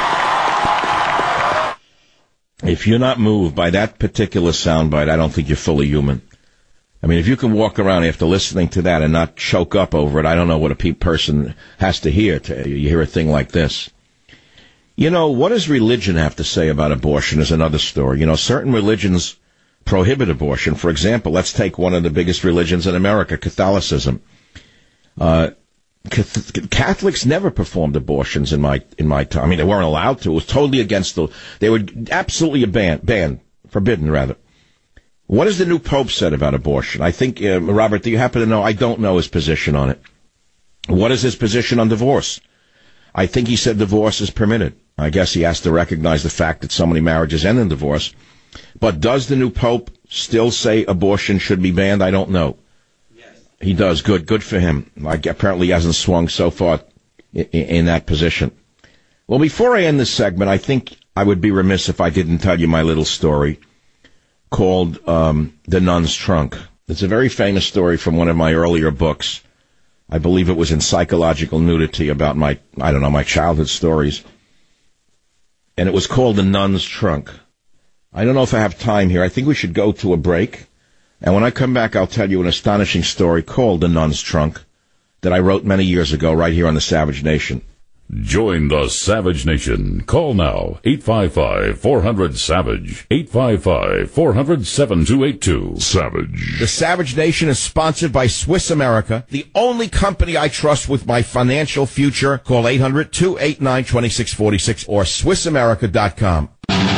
If you're not moved by that particular soundbite, I don't think you're fully human. I mean, if you can walk around after listening to that and not choke up over it, I don't know what a pe- person has to hear. To, you hear a thing like this. You know, what does religion have to say about abortion is another story. You know, certain religions prohibit abortion. For example, let's take one of the biggest religions in America, Catholicism. Uh, Catholics never performed abortions in my in my time. I mean, they weren't allowed to. It was totally against the. They were absolutely banned, banned, forbidden rather. What has the new Pope said about abortion? I think, uh, Robert, do you happen to know? I don't know his position on it. What is his position on divorce? I think he said divorce is permitted. I guess he has to recognize the fact that so many marriages end in divorce. But does the new Pope still say abortion should be banned? I don't know. Yes. He does. Good. Good for him. Like, apparently he hasn't swung so far in, in that position. Well, before I end this segment, I think I would be remiss if I didn't tell you my little story called um, The Nun's Trunk. It's a very famous story from one of my earlier books. I believe it was in Psychological Nudity about my, I don't know, my childhood stories. And it was called The Nun's Trunk. I don't know if I have time here. I think we should go to a break. And when I come back, I'll tell you an astonishing story called The Nun's Trunk that I wrote many years ago right here on the Savage Nation. Join the Savage Nation. Call now, eight five five, four hundred, SAVAGE, eight five five, four hundred, seven two eight two. Savage. The Savage Nation is sponsored by Swiss America, the only company I trust with my financial future. Call eight hundred, two eight nine, two six four six or Swiss America dot com.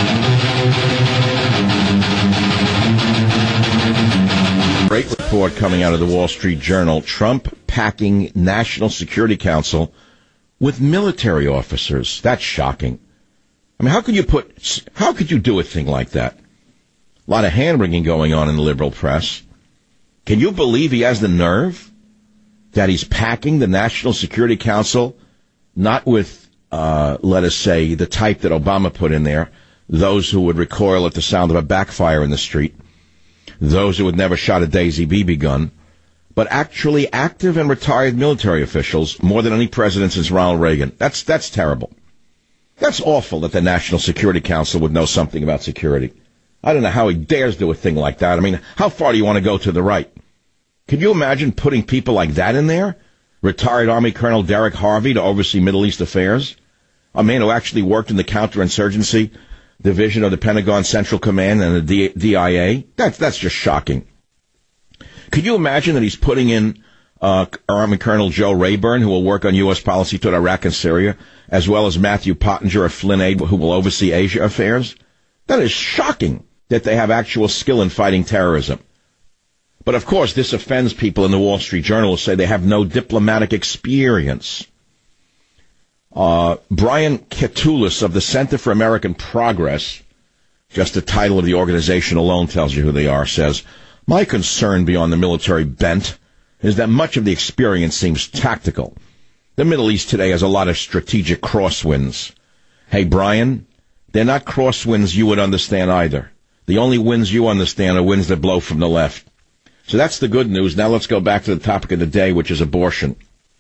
Great report coming out of the Wall Street Journal. Trump packing National Security Council with military officers. That's shocking. I mean, how could you put, how could you do a thing like that? A lot of hand-wringing going on in the liberal press. Can you believe he has the nerve that he's packing the National Security Council, not with, uh, let us say, the type that Obama put in there, those who would recoil at the sound of a backfire in the street, those who had never shot a Daisy B B gun, but actually active and retired military officials, more than any president since Ronald Reagan. That's that's terrible. That's awful that the National Security Council would know something about security. I don't know how he dares do a thing like that. I mean, how far do you want to go to the right? Could you imagine putting people like that in there? Retired Army Colonel Derek Harvey to oversee Middle East affairs? A man who actually worked in the counterinsurgency division of the Pentagon Central Command and the D I A? That's, that's just shocking. Could you imagine that he's putting in uh, Army Colonel Joe Rayburn, who will work on U S policy toward Iraq and Syria, as well as Matthew Pottinger of Flynn Aid, who will oversee Asia affairs? That is shocking that they have actual skill in fighting terrorism. But, of course, this offends people in the Wall Street Journal who say they have no diplomatic experience. Uh, Brian Katulis of the Center for American Progress, just the title of the organization alone tells you who they are, says, "My concern beyond the military bent is that much of the experience seems tactical. The Middle East today has a lot of strategic crosswinds." Hey, Brian, they're not crosswinds you would understand either. The only winds you understand are winds that blow from the left. So that's the good news. Now let's go back to the topic of the day, which is abortion.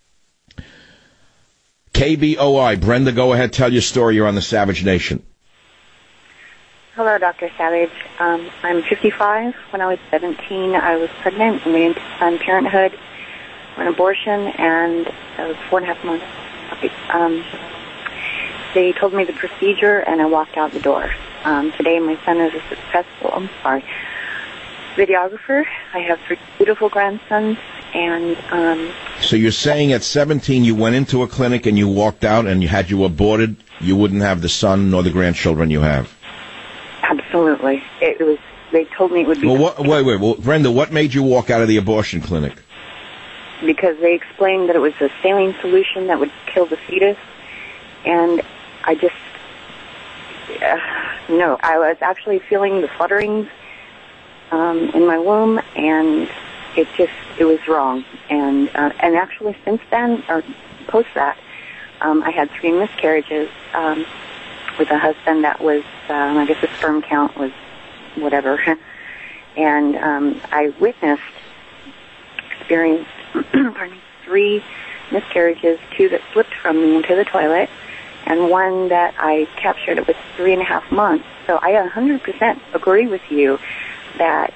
K B O I, Brenda, go ahead, tell your story. You're on the Savage Nation. Hello, Doctor Savage. Um, I'm fifty-five. When I was seventeen, I was pregnant and went into Planned Parenthood for an abortion, and I was four and a half months. Um, they told me the procedure, and I walked out the door. Um, today, my son is a successful, I'm sorry, videographer. I have three beautiful grandsons, and... Um, so you're saying at seventeen you went into a clinic and you walked out, and you had you aborted, you wouldn't have the son nor the grandchildren you have? Absolutely. It was. They told me it would be... Well, what, wait, wait, well, Brenda, what made you walk out of the abortion clinic? Because they explained that it was a saline solution that would kill the fetus, and I just... Uh, no, I was actually feeling the flutterings um, in my womb, and it just, it was wrong. And uh, and actually since then, or post that, um, I had three miscarriages um, with a husband that was, um, I guess the sperm count was whatever. And um, I witnessed, experienced, pardon me, three miscarriages, two that slipped from me into the toilet, and one that I captured. It was three and a half months. So I one hundred percent agree with you that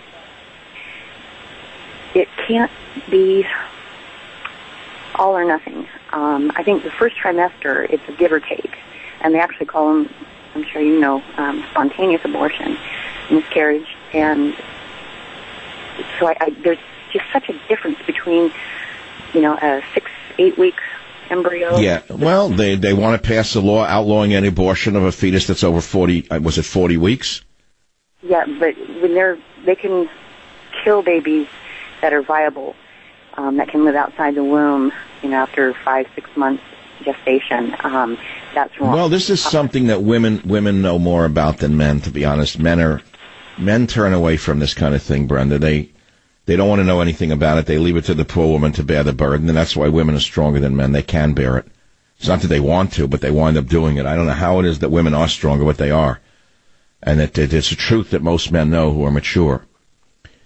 it can't be all or nothing. Um, I think the first trimester, it's a give or take. And they actually call them, I'm sure you know, um, spontaneous abortion, miscarriage. And so I, I, there's just such a difference between, you know, a six, eight-week embryo. Yeah, well, they they want to pass a law outlawing any abortion of a fetus that's over forty, was it forty weeks? Yeah, but when they're, they can kill babies that are viable, um, that can live outside the womb, you know, after five, six months gestation. Um, that's wrong. Well, this is something that women women know more about than men, to be honest. Men are men turn away from this kind of thing, Brenda. They they don't want to know anything about it. They leave it to the poor woman to bear the burden, and that's why women are stronger than men. They can bear it. It's not that they want to, but they wind up doing it. I don't know how it is that women are stronger, but they are. And it, it, it's a truth that most men know who are mature.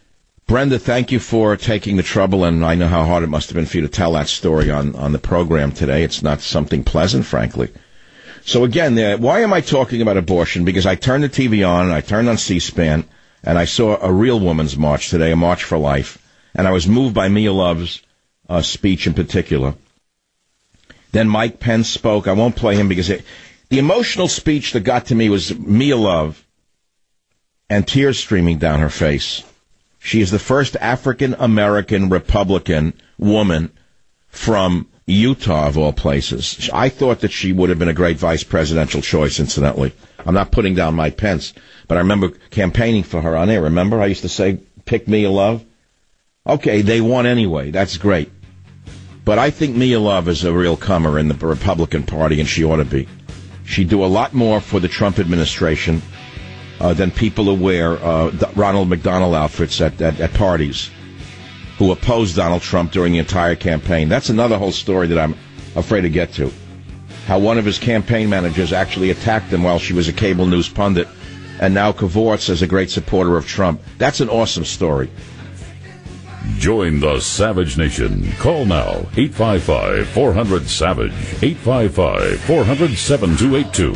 Brenda, thank you for taking the trouble, and I know how hard it must have been for you to tell that story on, on the program today. It's not something pleasant, frankly. So again, uh, why am I talking about abortion? Because I turned the T V on, I turned on C-SPAN, and I saw a real woman's march today, a March for Life, and I was moved by Mia Love's uh, speech in particular. Then Mike Pence spoke. I won't play him because it, the emotional speech that got to me was Mia Love and tears streaming down her face. She is the first African-American Republican woman from Utah, of all places. I thought that she would have been a great vice presidential choice, incidentally. I'm not putting down Mike Pence, but I remember campaigning for her on air. Remember? I used to say, pick Mia Love. Okay, they won anyway. That's great. But I think Mia Love is a real comer in the Republican Party, and she ought to be. She'd do a lot more for the Trump administration uh, than people who wear uh, Ronald McDonald outfits at, at, at parties, who opposed Donald Trump during the entire campaign. That's another whole story that I'm afraid to get to. How one of his campaign managers actually attacked him while she was a cable news pundit, and now cavorts as a great supporter of Trump. That's an awesome story. Join the Savage Nation. Call now, eight five five, four hundred, SAVAGE, eight five five, four hundred, seven two eight two.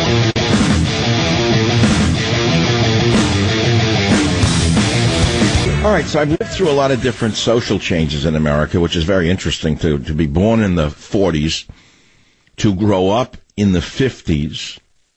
All right, so I've lived through a lot of different social changes in America, which is very interesting, to, to be born in the forties, to grow up in the fifties,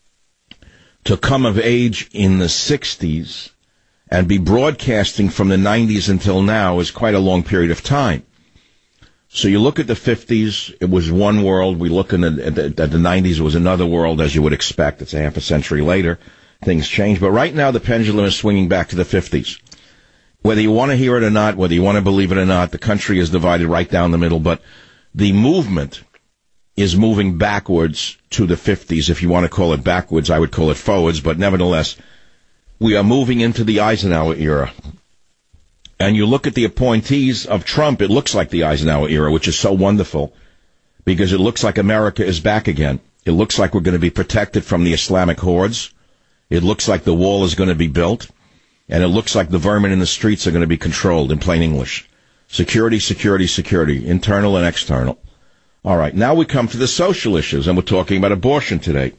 to come of age in the sixties, and be broadcasting from the nineties until now is quite a long period of time. So you look at the fifties, it was one world. We look in the, at, the, at the nineties, it was another world, as you would expect. It's a half a century later. Things change. But right now, the pendulum is swinging back to the fifties. Whether you want to hear it or not, whether you want to believe it or not, the country is divided right down the middle. But the movement is moving backwards to the fifties. If you want to call it backwards, I would call it forwards. But nevertheless, we are moving into the Eisenhower era. And you look at the appointees of Trump, it looks like the Eisenhower era, which is so wonderful, because it looks like America is back again. It looks like we're going to be protected from the Islamic hordes. It looks like the wall is going to be built. And it looks like the vermin in the streets are going to be controlled, in plain English. Security, security, security, internal and external. All right, now we come to the social issues, and we're talking about abortion today.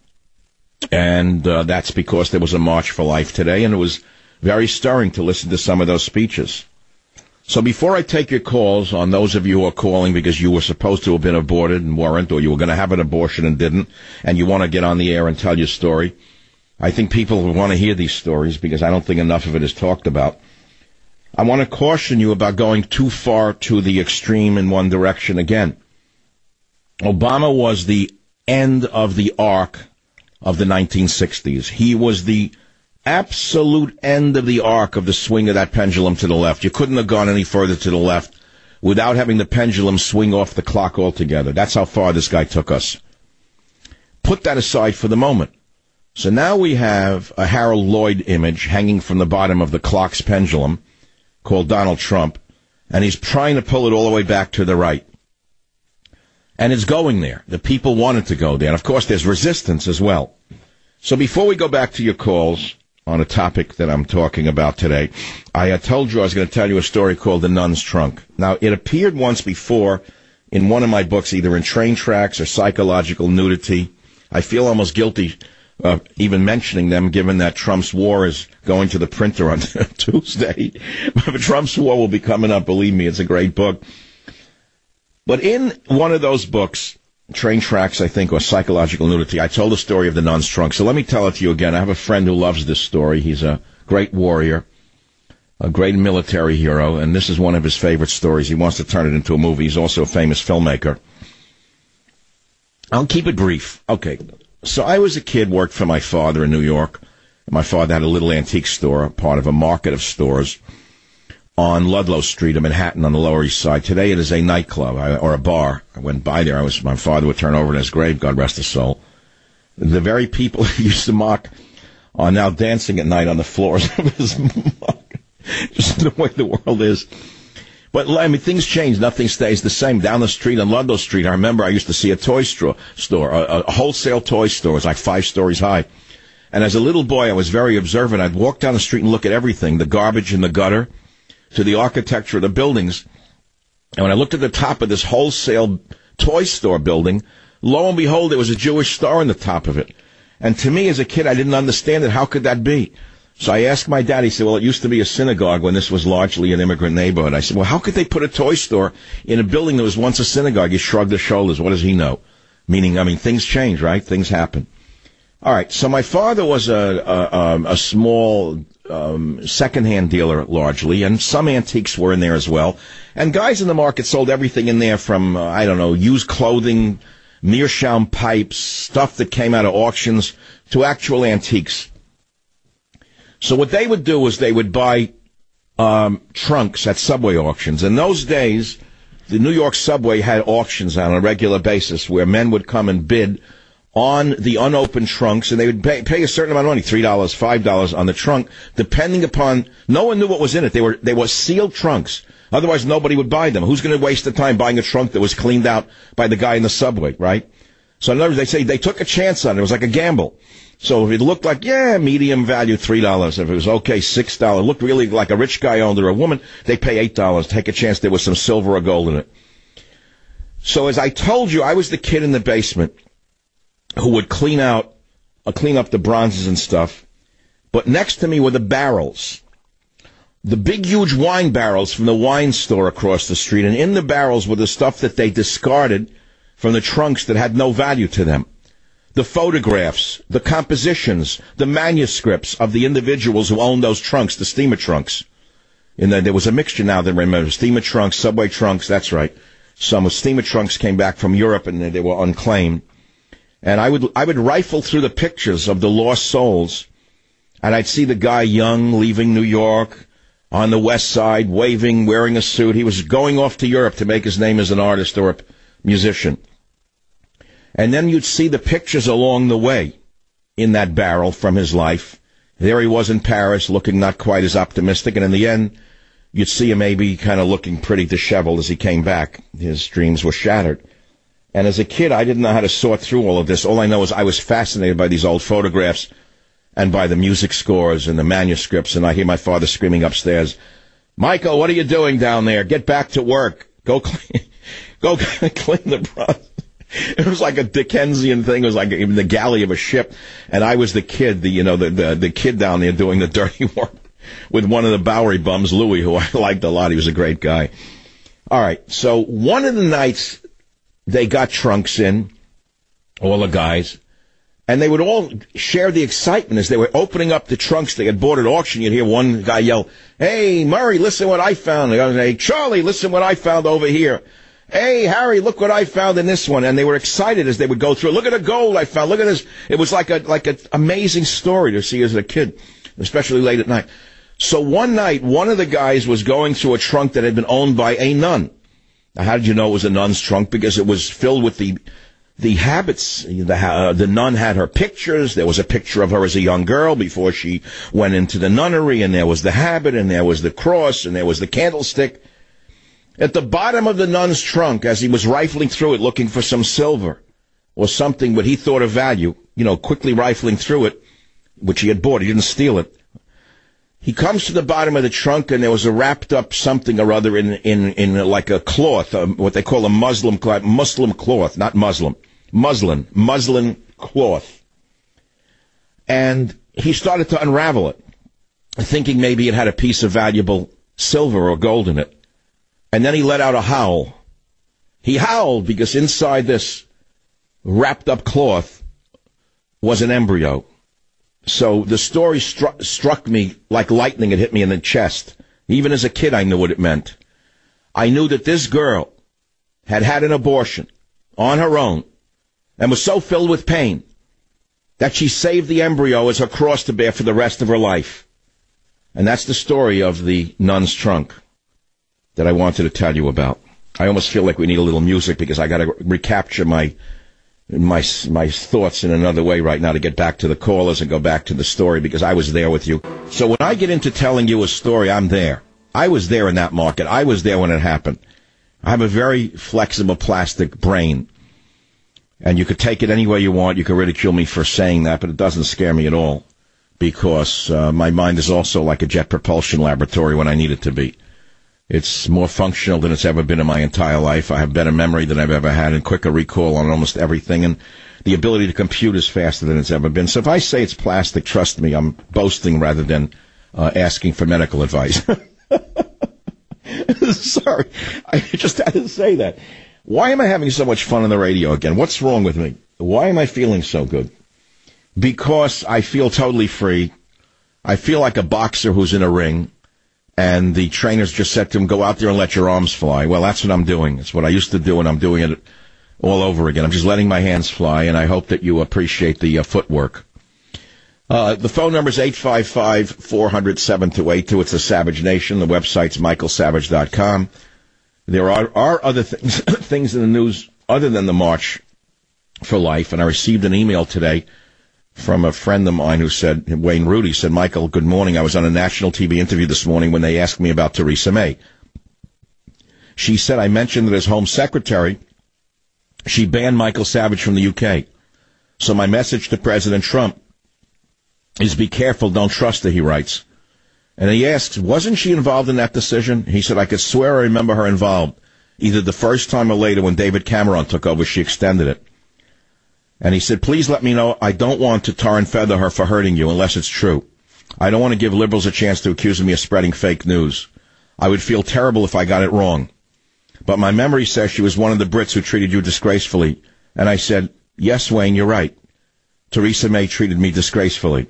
And uh, that's because there was a March for Life today, and it was very stirring to listen to some of those speeches. So before I take your calls on those of you who are calling because you were supposed to have been aborted and weren't, or you were going to have an abortion and didn't, and you want to get on the air and tell your story, I think people will want to hear these stories because I don't think enough of it is talked about. I want to caution you about going too far to the extreme in one direction again. Obama was the end of the arc of the nineteen sixties. He was the absolute end of the arc of the swing of that pendulum to the left. You couldn't have gone any further to the left without having the pendulum swing off the clock altogether. That's how far this guy took us. Put that aside for the moment. So now we have a Harold Lloyd image hanging from the bottom of the clock's pendulum called Donald Trump, and he's trying to pull it all the way back to the right. And it's going there. The people want it to go there. And, of course, there's resistance as well. So before we go back to your calls on a topic that I'm talking about today, I had told you I was going to tell you a story called The Nun's Trunk. Now, it appeared once before in one of my books, either in Train Tracks or Psychological Nudity. I feel almost guilty uh, even mentioning them, given that Trump's war is going to the printer on Tuesday. But Trump's war will be coming up. Believe me, it's a great book. But in one of those books, Train Tracks, I think, or Psychological Nudity, I told the story of the Nun's Trunk. So let me tell it to you again. I have a friend who loves this story. He's a great warrior, a great military hero, and this is one of his favorite stories. He wants to turn it into a movie. He's also a famous filmmaker. I'll keep it brief. Okay. So I was a kid, worked for my father in New York. My father had a little antique store, part of a market of stores on Ludlow Street in Manhattan on the Lower East Side. Today it is a nightclub or a bar. I went by there. I was my father would turn over in his grave, God rest his soul. The very people he used to mock are now dancing at night on the floors of his market. Just the way the world is. But, I mean, things change. Nothing stays the same. Down the street on Ludlow Street, I remember I used to see a toy store, store a, a wholesale toy store. It was like five stories high. And as a little boy, I was very observant. I'd walk down the street and look at everything, the garbage in the gutter, to the architecture of the buildings. And when I looked at the top of this wholesale toy store building, lo and behold, there was a Jewish star on the top of it. And to me, as a kid, I didn't understand it. How could that be? So I asked my dad, he said, well, it used to be a synagogue when this was largely an immigrant neighborhood. I said, well, how could they put a toy store in a building that was once a synagogue? He shrugged his shoulders. What does he know? Meaning, I mean, things change, right? Things happen. All right, so my father was a, a, um, a small um, secondhand dealer, largely, and some antiques were in there as well. And guys in the market sold everything in there from, uh, I don't know, used clothing, meerschaum pipes, stuff that came out of auctions, to actual antiques. So what they would do was they would buy um, trunks at subway auctions. In those days, the New York subway had auctions on a regular basis where men would come and bid on the unopened trunks, and they would pay, pay a certain amount of money, three dollars, five dollars on the trunk, depending upon, no one knew what was in it. They were, they were sealed trunks. Otherwise, nobody would buy them. Who's going to waste the time buying a trunk that was cleaned out by the guy in the subway, right? So in other words, they say they took a chance on it. It was like a gamble. So if it looked like, yeah, medium value, three dollars. If it was okay, six dollars. It looked really like a rich guy owned or a woman, they pay eight dollars. Take a chance there was some silver or gold in it. So as I told you, I was the kid in the basement who would clean out, uh, clean up the bronzes and stuff. But next to me were the barrels. The big, huge wine barrels from the wine store across the street. And in the barrels were the stuff that they discarded from the trunks that had no value to them. The photographs, the compositions, the manuscripts of the individuals who owned those trunks, the steamer trunks. And there was a mixture now that I remember. Steamer trunks, subway trunks, that's right. Some steamer trunks came back from Europe and they were unclaimed. And I would I would rifle through the pictures of the lost souls, and I'd see the guy young leaving New York on the west side, waving, wearing a suit. He was going off to Europe to make his name as an artist or a musician. And then you'd see the pictures along the way in that barrel from his life. There he was in Paris, looking not quite as optimistic, and in the end, you'd see him maybe kind of looking pretty disheveled as he came back. His dreams were shattered. And as a kid, I didn't know how to sort through all of this. All I know is I was fascinated by these old photographs and by the music scores and the manuscripts. And I hear my father screaming upstairs, Michael, what are you doing down there? Get back to work. Go clean, go clean the bronze. It was like a Dickensian thing. It was like even the galley of a ship. And I was the kid, the, you know, the, the, the kid down there doing the dirty work with one of the Bowery bums, Louis, who I liked a lot. He was a great guy. All right. So one of the nights, they got trunks in, all the guys, and they would all share the excitement as they were opening up the trunks they had bought at auction. You'd hear one guy yell, hey, Murray, listen what I found. They go, hey, Charlie, listen what I found over here. Hey, Harry, look what I found in this one. And they were excited as they would go through. Look at the gold I found. Look at this. It was like a like an amazing story to see as a kid, especially late at night. So one night, one of the guys was going through a trunk that had been owned by a nun. Now, how did you know it was a nun's trunk? Because it was filled with the the habits. The, uh, the nun had her pictures. There was a picture of her as a young girl before she went into the nunnery, and there was the habit, and there was the cross, and there was the candlestick. At the bottom of the nun's trunk, as he was rifling through it looking for some silver or something what he thought of value, you know, quickly rifling through it, which he had bought, he didn't steal it. He comes to the bottom of the trunk, and there was a wrapped up something or other in in in like a cloth, um, what they call a Muslim cloth, Muslim cloth, not Muslim, muslin, muslin cloth. And he started to unravel it, thinking maybe it had a piece of valuable silver or gold in it. And then he let out a howl. He howled because inside this wrapped up cloth was an embryo. So the story struck, struck me like lightning. It hit me in the chest. Even as a kid, I knew what it meant. I knew that this girl had had an abortion on her own and was so filled with pain that she saved the embryo as her cross to bear for the rest of her life. And that's the story of the nun's trunk that I wanted to tell you about. I almost feel like we need a little music because I got to recapture my my my thoughts in another way right now to get back to the callers and go back to the story because I was there with you. So when I get into telling you a story, I'm there. I was there in that market. I was there when it happened. I have a very flexible plastic brain. And you could take it any way you want. You could ridicule me for saying that, but it doesn't scare me at all because uh, my mind is also like a jet propulsion laboratory when I need it to be. It's more functional than it's ever been in my entire life. I have better memory than I've ever had and quicker recall on almost everything. And the ability to compute is faster than it's ever been. So if I say it's plastic, trust me, I'm boasting rather than uh, asking for medical advice. Sorry, I just had to say that. Why am I having so much fun on the radio again? What's wrong with me? Why am I feeling so good? Because I feel totally free. I feel like a boxer who's in a ring, and the trainers just said to him, go out there and let your arms fly. Well, that's what I'm doing. It's what I used to do, and I'm doing it all over again. I'm just letting my hands fly, and I hope that you appreciate the uh, footwork. Uh, the phone number is eight five five, four hundred, seven two eight two. It's the Savage Nation. The website's michael savage dot com. There are, are other things, things in the news other than the March for Life, and I received an email today from a friend of mine who said, Wayne Rudy said, Michael, good morning. I was on a national T V interview this morning when they asked me about Theresa May. She said I mentioned that as Home Secretary, she banned Michael Savage from the U K. So my message to President Trump is be careful, don't trust her, he writes. And he asks, wasn't she involved in that decision? He said, I could swear I remember her involved. Either the first time or later when David Cameron took over, she extended it. And he said, please let me know. I don't want to tar and feather her for hurting you unless it's true. I don't want to give liberals a chance to accuse me of spreading fake news. I would feel terrible if I got it wrong. But my memory says she was one of the Brits who treated you disgracefully. And I said, yes, Wayne, you're right. Theresa May treated me disgracefully.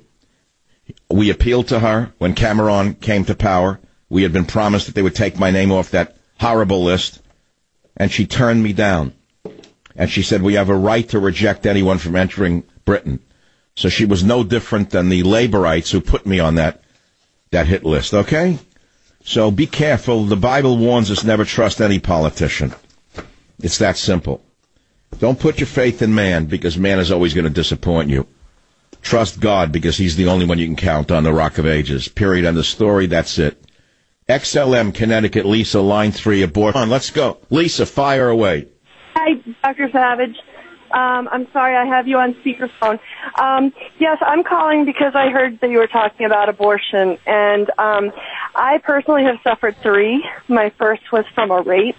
We appealed to her when Cameron came to power. We had been promised that they would take my name off that horrible list. And she turned me down. And she said, we have a right to reject anyone from entering Britain. So she was no different than the Laborites who put me on that that hit list, okay? So be careful. The Bible warns us never trust any politician. It's that simple. Don't put your faith in man, because man is always going to disappoint you. Trust God, because he's the only one you can count on, the Rock of Ages. Period. End of story. That's it. X L M, Connecticut, Lisa, line three, abort. On, let's go. Lisa, fire away. Hi, Doctor Savage. Um, I'm sorry I have you on speakerphone. Um, yes, I'm calling because I heard that you were talking about abortion, and um, I personally have suffered three. My first was from a rape.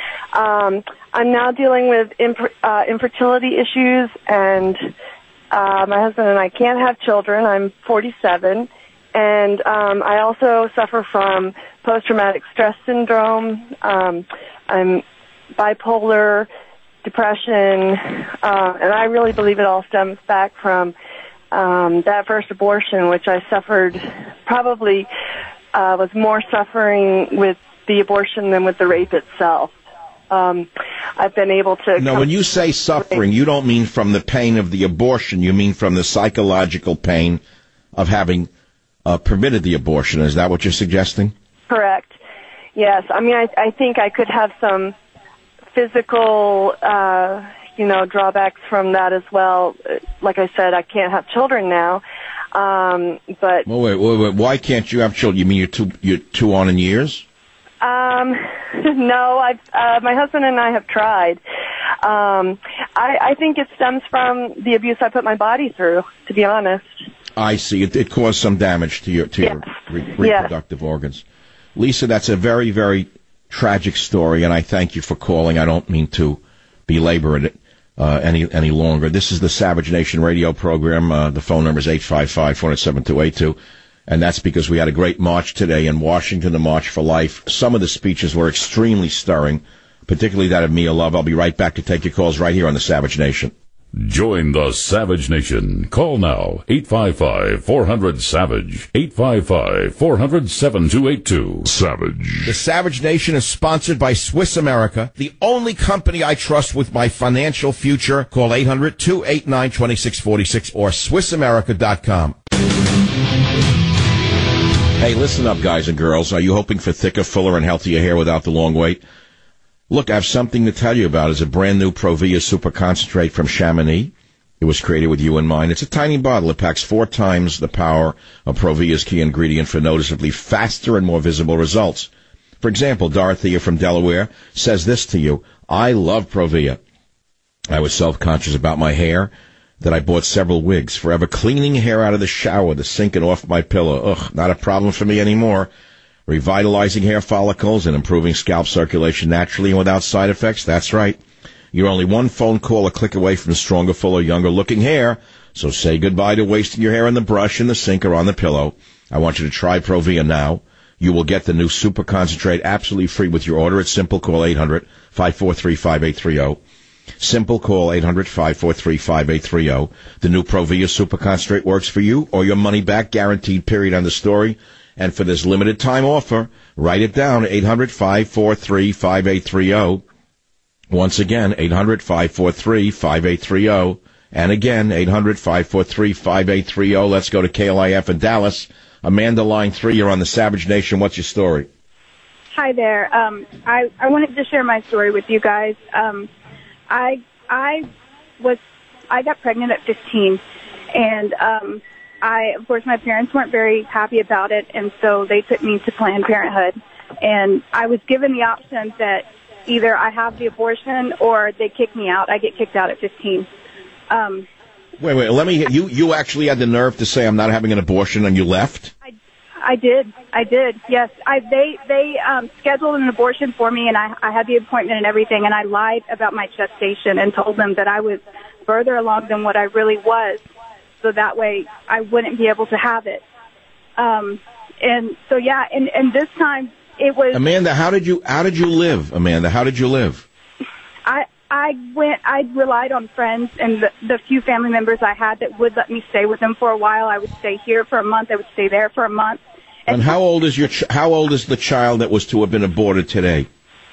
Um, I'm now dealing with imp- uh, infertility issues, and uh, my husband and I can't have children. I'm forty-seven, and um, I also suffer from post-traumatic stress syndrome. Um, I'm bipolar, depression, uh, and I really believe it all stems back from um, that first abortion, which I suffered, probably uh, was more suffering with the abortion than with the rape itself. Um, I've been able to... No, when you say suffering, you don't mean from the pain of the abortion. You mean from the psychological pain of having uh, permitted the abortion. Is that what you're suggesting? Correct. Yes. I mean, I, I think I could have some physical, uh, you know, drawbacks from that as well. Like I said, I can't have children now, um, but... Well, wait, wait, wait. Why can't you have children? You mean you're too, you're too on in years? Um, no, I've, uh, my husband and I have tried. Um, I, I think it stems from the abuse I put my body through, to be honest. I see. It, it caused some damage to your, to yes. your re- reproductive yes. organs. Lisa, that's a very, very tragic story, and I thank you for calling. I don't mean to belabor it uh, any any longer. This is the Savage Nation radio program. Uh, the phone number is eight five five, four zero seven, two eight two, and that's because we had a great march today in Washington, the March for Life. Some of the speeches were extremely stirring, particularly that of Mia Love. I'll be right back to take your calls right here on the Savage Nation. Join the Savage Nation. Call now, eight five five, four hundred, SAVAGE, eight five five, four hundred, seven two eight two. Savage. The Savage Nation is sponsored by Swiss America, the only company I trust with my financial future. Call eight hundred, two eight nine, two six four six or swiss america dot com. Hey, listen up, guys and girls. Are you hoping for thicker, fuller, and healthier hair without the long wait? Look, I have something to tell you about. It's a brand new Provia Super Concentrate from Chamonix. It was created with you in mind. It's a tiny bottle. It packs four times the power of Provia's key ingredient for noticeably faster and more visible results. For example, Dorothea from Delaware says this to you. I love Provia. I was self-conscious about my hair that I bought several wigs, forever cleaning hair out of the shower, the sink, and off my pillow. Ugh, not a problem for me anymore. Revitalizing hair follicles and improving scalp circulation naturally and without side effects. That's right. You're only one phone call a click away from stronger, fuller, younger-looking hair. So say goodbye to wasting your hair on the brush, in the sink, or on the pillow. I want you to try Provia now. You will get the new Super Concentrate absolutely free with your order. It's simple. Call eight hundred, five four three, five eight three zero. Simple. Call eight hundred, five four three, five eight three zero. The new Provia Super Concentrate works for you or your money back guaranteed, period, on the story. And for this limited time offer, write it down, eight hundred, five four three, five eight three zero. Once again, eight hundred, five four three, five eight three zero. And again, eight hundred, five four three, five eight three zero. Let's go to K L I F in Dallas. Amanda, line three, you're on the Savage Nation. What's your story? Hi there. Um, I, I wanted to share my story with you guys. Um, I I was I got pregnant at fifteen, and um, I of course my parents weren't very happy about it, and so they took me to Planned Parenthood, and I was given the option that either I have the abortion or they kick me out. I get kicked out at fifteen. Um, wait, wait. Let me. You you actually had the nerve to say I'm not having an abortion, and you left? I, I did. I did. Yes. I they they um, scheduled an abortion for me, and I I had the appointment and everything, and I lied about my gestation and told them that I was further along than what I really was, so that way I wouldn't be able to have it. Um, and so yeah, and and this time it was Amanda. How did you how did you live, Amanda? How did you live? I. I went, I relied on friends and the, the few family members I had that would let me stay with them for a while. I would stay here for a month. I would stay there for a month. And, and how old is your, ch- how old is the child that was to have been aborted today?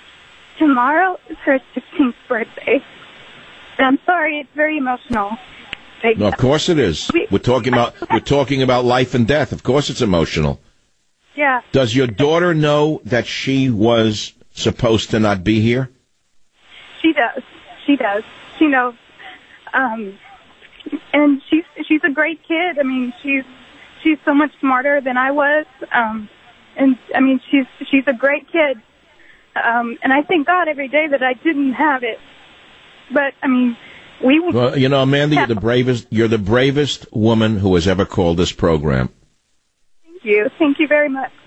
Tomorrow is her sixteenth birthday. And I'm sorry, it's very emotional. They, no, of course it is. We, we're talking about, we're talking about life and death. Of course it's emotional. Yeah. Does your daughter know that she was supposed to not be here? She does. She does. She knows. Um, and she's she's a great kid. I mean, she's she's so much smarter than I was. Um, and I mean, she's she's a great kid. Um, and I thank God every day that I didn't have it. But I mean, we. Well, you know, Amanda, you're the bravest. You're the bravest woman who has ever called this program. Thank you. Thank you very much.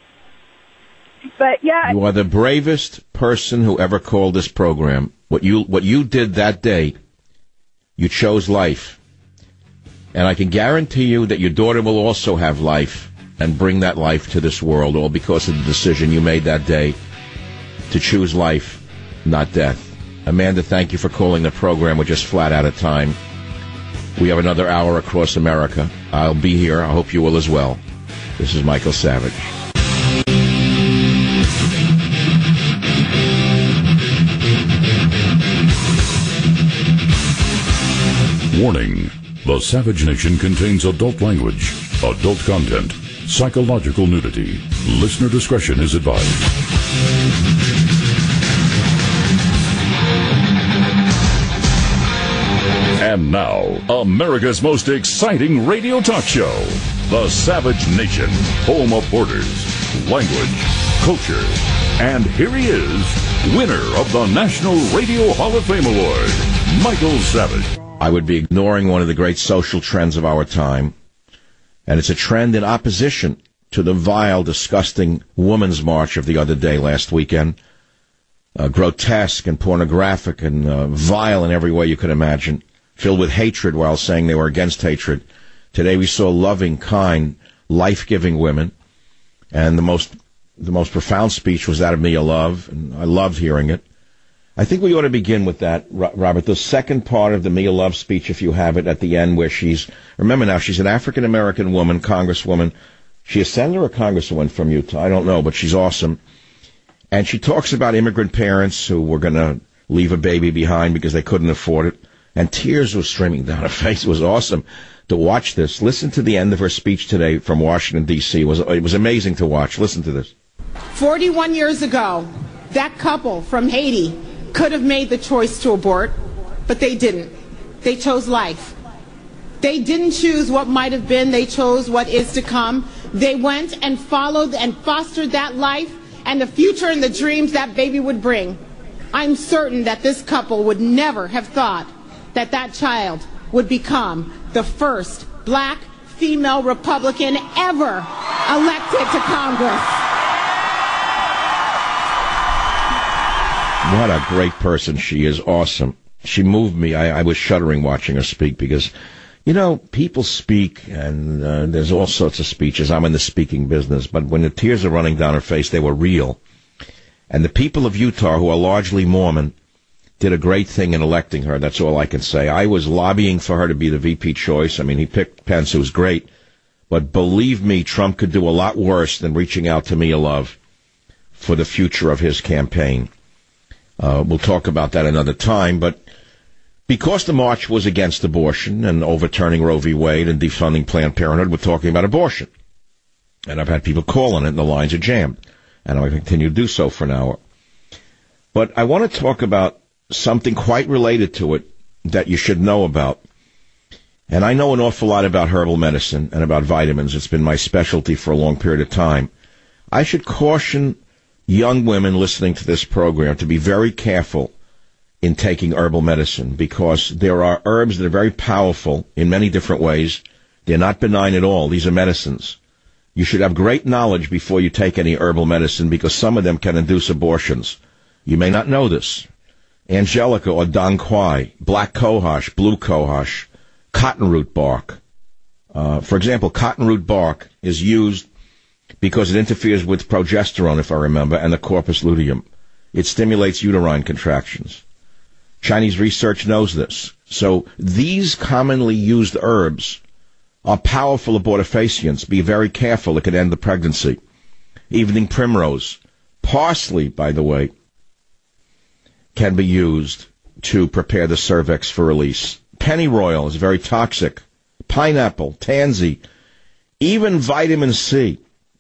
But yeah, you are the bravest person who ever called this program. What you what you did that day, you chose life. And I can guarantee you that your daughter will also have life and bring that life to this world, all because of the decision you made that day to choose life, not death. Amanda, thank you for calling the program. We're just flat out of time. We have another hour across America. I'll be here. I hope you will as well. This is Michael Savage. Warning. The Savage Nation contains adult language, adult content, psychological nudity. Listener discretion is advised. And now, America's most exciting radio talk show, The Savage Nation, home of borders, language, culture. And here he is, winner of the National Radio Hall of Fame Award, Michael Savage. I would be ignoring one of the great social trends of our time, and it's a trend in opposition to the vile, disgusting Women's March of the other day, last weekend. Uh, grotesque and pornographic and uh, vile in every way you could imagine, filled with hatred while saying they were against hatred. Today we saw loving, kind, life-giving women, and the most the most profound speech was that of Mia Love, and I loved hearing it. I think we ought to begin with that, Robert. The second part of the Mia Love speech, if you have it, at the end, where she's, remember now, she's an African-American woman, congresswoman. She a senator or congresswoman from Utah? I don't know, but she's awesome. And she talks about immigrant parents who were going to leave a baby behind because they couldn't afford it. And tears were streaming down her face. It was awesome to watch this. Listen to the end of her speech today from Washington, D C It was, it was amazing to watch. Listen to this. forty-one years ago, that couple from Haiti could have made the choice to abort, but they didn't. They chose life. They didn't choose what might have been. They chose what is to come. They went and followed and fostered that life and the future and the dreams that baby would bring. I'm certain that this couple would never have thought that that child would become the first black female Republican ever elected to Congress. What a great person she is. Awesome. She moved me. I, I was shuddering watching her speak because, you know, people speak, and uh, there's all sorts of speeches. I'm in the speaking business. But when the tears are running down her face, they were real. And the people of Utah, who are largely Mormon, did a great thing in electing her. That's all I can say. I was lobbying for her to be the V P choice. I mean, he picked Pence, who was great. But believe me, Trump could do a lot worse than reaching out to Mia Love for the future of his campaign. Uh, we'll talk about that another time. But because the march was against abortion and overturning Roe v. Wade and defunding Planned Parenthood, we're talking about abortion. And I've had people call on it, and the lines are jammed. And I'll continue to do so for an hour. But I want to talk about something quite related to it that you should know about. And I know an awful lot about herbal medicine and about vitamins. It's been my specialty for a long period of time. I should caution young women listening to this program to be very careful in taking herbal medicine, because there are herbs that are very powerful in many different ways. They're not benign at all. These are medicines. You should have great knowledge before you take any herbal medicine, because some of them can induce abortions. You may not know this. Angelica or Dong Quai, black cohosh, blue cohosh, cottonroot bark. Uh, for example, cottonroot bark is used because it interferes with progesterone, if I remember, and the corpus luteum. It stimulates uterine contractions. Chinese research knows this. So these commonly used herbs are powerful abortifacients. Be very careful. It could end the pregnancy. Evening primrose. Parsley, by the way, can be used to prepare the cervix for release. Pennyroyal is very toxic. Pineapple, tansy, even vitamin C,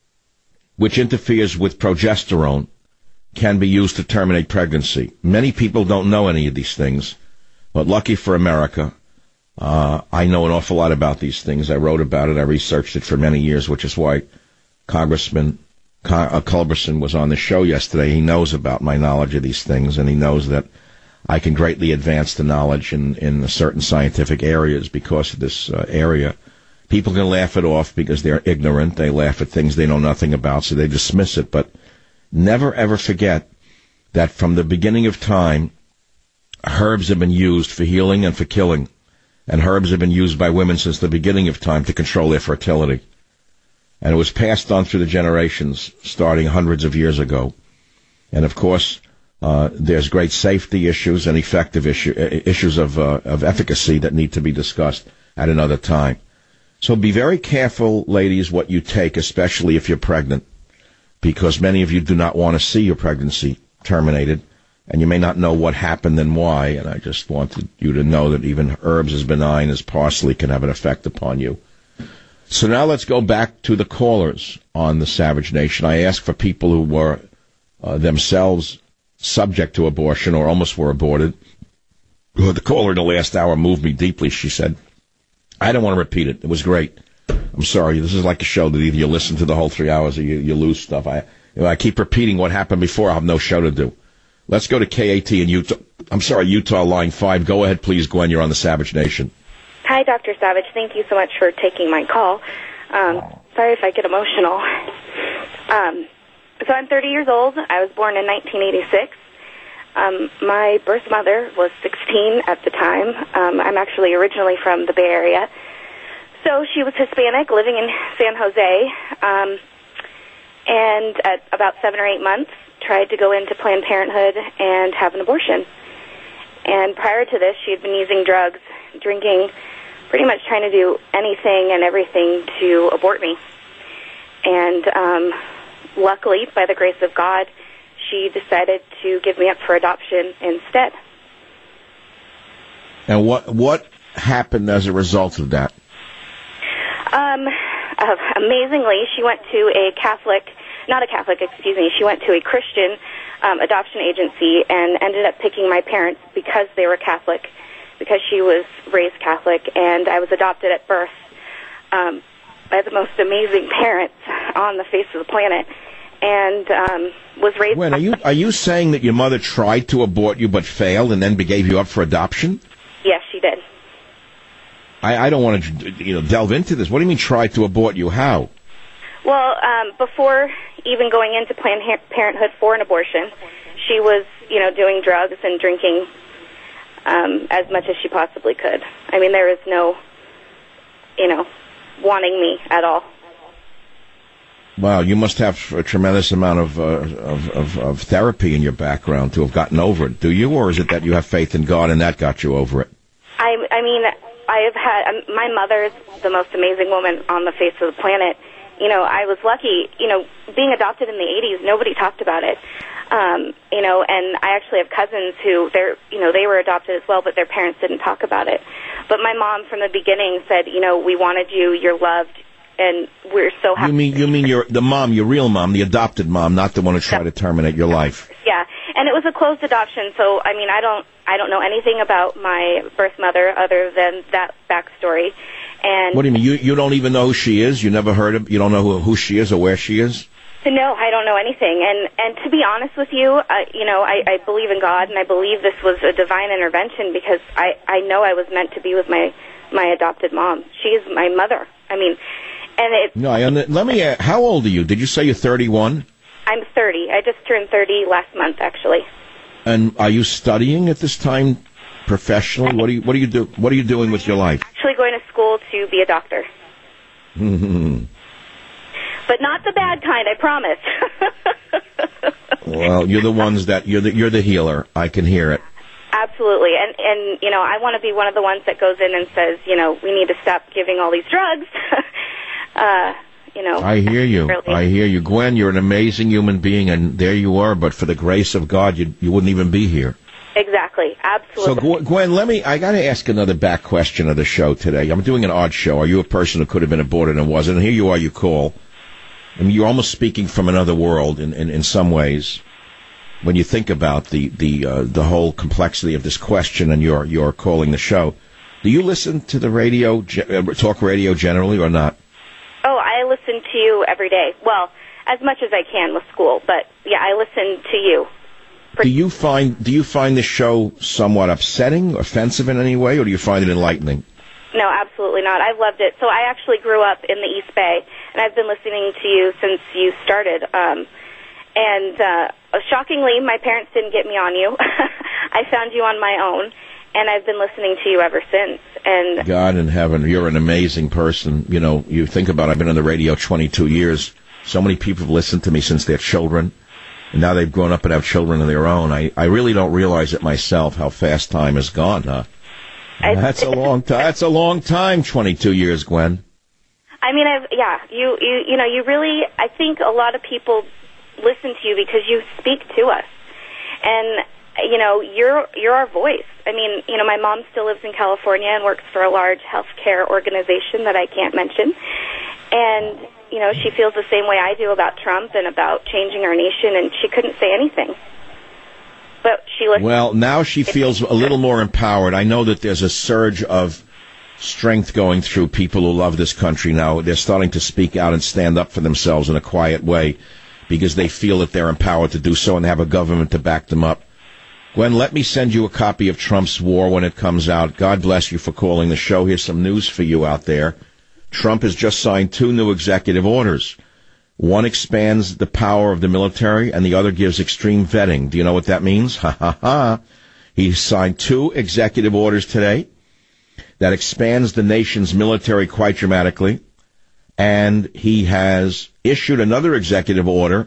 which interferes with progesterone, can be used to terminate pregnancy. Many people don't know any of these things, but lucky for America, uh, I know an awful lot about these things. I wrote about it. I researched it for many years, which is why Congressman Culberson was on the show yesterday. He knows about my knowledge of these things, and he knows that I can greatly advance the knowledge in, in certain scientific areas because of this uh, area. People can laugh it off because they're ignorant. They laugh at things they know nothing about, so they dismiss it. But never, ever forget that from the beginning of time, herbs have been used for healing and for killing. And herbs have been used by women since the beginning of time to control their fertility. And it was passed on through the generations, starting hundreds of years ago. And, of course, uh, there's great safety issues and effective issue, issues of, uh, of efficacy that need to be discussed at another time. So be very careful, ladies, what you take, especially if you're pregnant, because many of you do not want to see your pregnancy terminated, and you may not know what happened and why. And I just wanted you to know that even herbs as benign as parsley can have an effect upon you. So now let's go back to the callers on the Savage Nation. I asked for people who were uh, themselves subject to abortion or almost were aborted. The caller in the last hour moved me deeply. She said, I don't want to repeat it. It was great. I'm sorry. This is like a show that either you listen to the whole three hours or you, you lose stuff. I you know, I keep repeating what happened before. I'll have no show to do. Let's go to K A T in Utah. I'm sorry, Utah, line five. Go ahead, please, Gwen. You're on the Savage Nation. Hi, Doctor Savage. Thank you so much for taking my call. Um, sorry if I get emotional. Um, so I'm thirty years old. I was born in nineteen eighty-six. Um, my birth mother was sixteen at the time. Um, I'm actually originally from the Bay Area. So she was Hispanic, living in San Jose, um, and at about seven or eight months, tried to go into Planned Parenthood and have an abortion. And prior to this, she had been using drugs, drinking, pretty much trying to do anything and everything to abort me. And um, luckily, by the grace of God, she decided to give me up for adoption instead. And what what happened as a result of that? Um, uh, amazingly, she went to a Catholic, not a Catholic, excuse me, she went to a Christian um, adoption agency and ended up picking my parents because they were Catholic, because she was raised Catholic, and I was adopted at birth um, by the most amazing parents on the face of the planet, and um, was raised... When, are you, are you saying that your mother tried to abort you but failed and then gave you up for adoption? Yes, she did. I, I don't want to, you know, delve into this. What do you mean try to abort you? How? Well, um, before even going into Planned Parenthood for an abortion, she was, you know, doing drugs and drinking um, as much as she possibly could. I mean, there was no, you know, wanting me at all. Wow, you must have a tremendous amount of, uh, of, of, of therapy in your background to have gotten over it. Do you, or is it that you have faith in God and that got you over it? I, I mean, I have had, um, my mother's the most amazing woman on the face of the planet. You know, I was lucky, you know, being adopted in the eighties, nobody talked about it. Um, you know, and I actually have cousins who, they're, you know, they were adopted as well, but their parents didn't talk about it. But my mom from the beginning said, you know, we wanted you, you're loved, and we're so happy. You mean you mean your the mom, your real mom, the adopted mom, not the one who tried to terminate your life? Yeah, and it was a closed adoption, so I mean, I don't I don't know anything about my birth mother other than that backstory. And what do you mean? You you don't even know who she is? You never heard of? You don't know who, who she is or where she is? No, I don't know anything. And and to be honest with you, uh, you know, I, I believe in God, and I believe this was a divine intervention because I I know I was meant to be with my my adopted mom. She is my mother. I mean. And it, no, I, let me ask, how old are you? Did you say you're thirty-one? I'm thirty. I just turned thirty last month, actually. And are you studying at this time professionally? What are you What are you do What are you doing with your life? Actually, going to school to be a doctor. Mm-hmm. But not the bad kind, I promise. Well, you're the ones that you're the you're the healer. I can hear it. Absolutely, and and you know, I want to be one of the ones that goes in and says, you know, we need to stop giving all these drugs. Uh, you know. I hear you. I hear you. Gwen, you're an amazing human being, and there you are, but for the grace of God, you you wouldn't even be here. Exactly. Absolutely. So, Gwen, let me, I got to ask another back question of the show today. I'm doing an odd show. Are you a person who could have been aborted and wasn't? And here you are, you call. I mean, you're almost speaking from another world in, in, in some ways when you think about the, the, uh, the whole complexity of this question and you're, you're calling the show. Do you listen to the radio, talk radio generally or not? Oh, I listen to you every day. Well, as much as I can with school, but yeah, I listen to you. Do you find do you find the show somewhat upsetting, offensive in any way, or do you find it enlightening? No, absolutely not. I've loved it. So I actually grew up in the East Bay, and I've been listening to you since you started. Um, and uh, shockingly, my parents didn't get me on you. I found you on my own, and I've been listening to you ever since. And God in heaven, you're an amazing person. You know, you think about it, I've been on the radio twenty-two years. So many people have listened to me since they're children, and now they've grown up and have children of their own. I, I really don't realize it myself how fast time has gone, huh? I, that's a long time. That's a long time, twenty-two years, Gwen. I mean, I've, yeah, you, you, you know, you really, I think a lot of people listen to you because you speak to us. And you know, you're you're our voice. I mean, you know, my mom still lives in California and works for a large healthcare organization that I can't mention. And, you know, she feels the same way I do about Trump and about changing our nation, and she couldn't say anything. But she listens. Well, now she feels a little more empowered. I know that there's a surge of strength going through people who love this country now. They're starting to speak out and stand up for themselves in a quiet way because they feel that they're empowered to do so and have a government to back them up. Gwen, let me send you a copy of Trump's War when it comes out. God bless you for calling the show. Here's some news for you out there. Trump has just signed two new executive orders. One expands the power of the military, and the other gives extreme vetting. Do you know what that means? Ha, ha, ha. He signed two executive orders today that expands the nation's military quite dramatically, and he has issued another executive order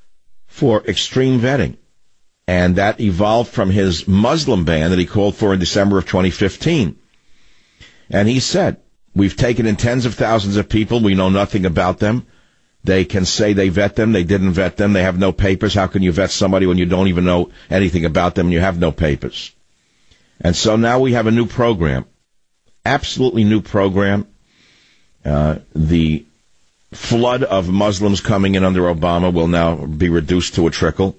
for extreme vetting. And that evolved from his Muslim ban that he called for in December of twenty fifteen. And he said, we've taken in tens of thousands of people. We know nothing about them. They can say they vet them. They didn't vet them. They have no papers. How can you vet somebody when you don't even know anything about them and you have no papers? And so now we have a new program, absolutely new program. Uh, the flood of Muslims coming in under Obama will now be reduced to a trickle.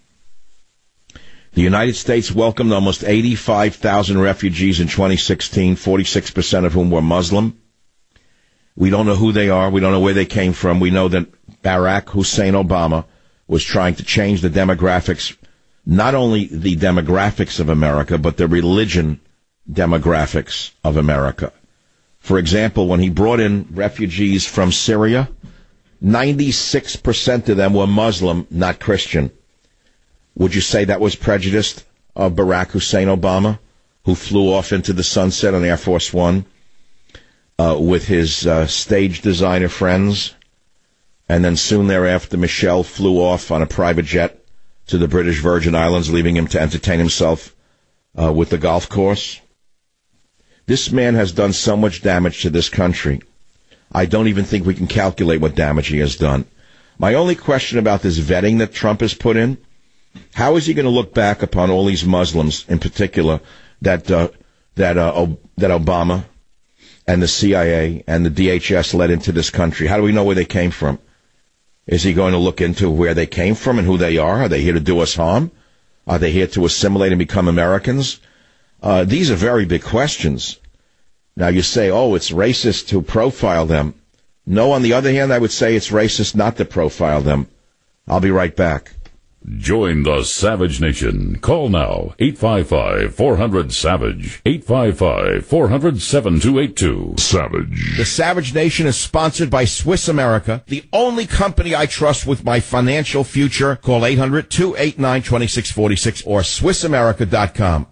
The United States welcomed almost eighty-five thousand refugees in twenty sixteen, forty-six percent of whom were Muslim. We don't know who they are. We don't know where they came from. We know that Barack Hussein Obama was trying to change the demographics, not only the demographics of America, but the religion demographics of America. For example, when he brought in refugees from Syria, ninety-six percent of them were Muslim, not Christian. Would you say that was prejudiced of Barack Hussein Obama, who flew off into the sunset on Air Force One uh, with his uh, stage designer friends? And then soon thereafter, Michelle flew off on a private jet to the British Virgin Islands, leaving him to entertain himself uh, with the golf course. This man has done so much damage to this country. I don't even think we can calculate what damage he has done. My only question about this vetting that Trump has put in, how is he going to look back upon all these Muslims, in particular, that uh, that uh, o- that Obama and the C I A and the D H S led into this country? How do we know where they came from? Is he going to look into where they came from and who they are? Are they here to do us harm? Are they here to assimilate and become Americans? Uh, these are very big questions. Now, you say, oh, it's racist to profile them. No, on the other hand, I would say it's racist not to profile them. I'll be right back. Join the Savage Nation. Call now, eight five five, four hundred, SAVAGE, eight five five, four hundred, seven two eight two. Savage. The Savage Nation is sponsored by Swiss America, the only company I trust with my financial future. Call eight hundred, two eight nine, two six four six or swiss america dot com.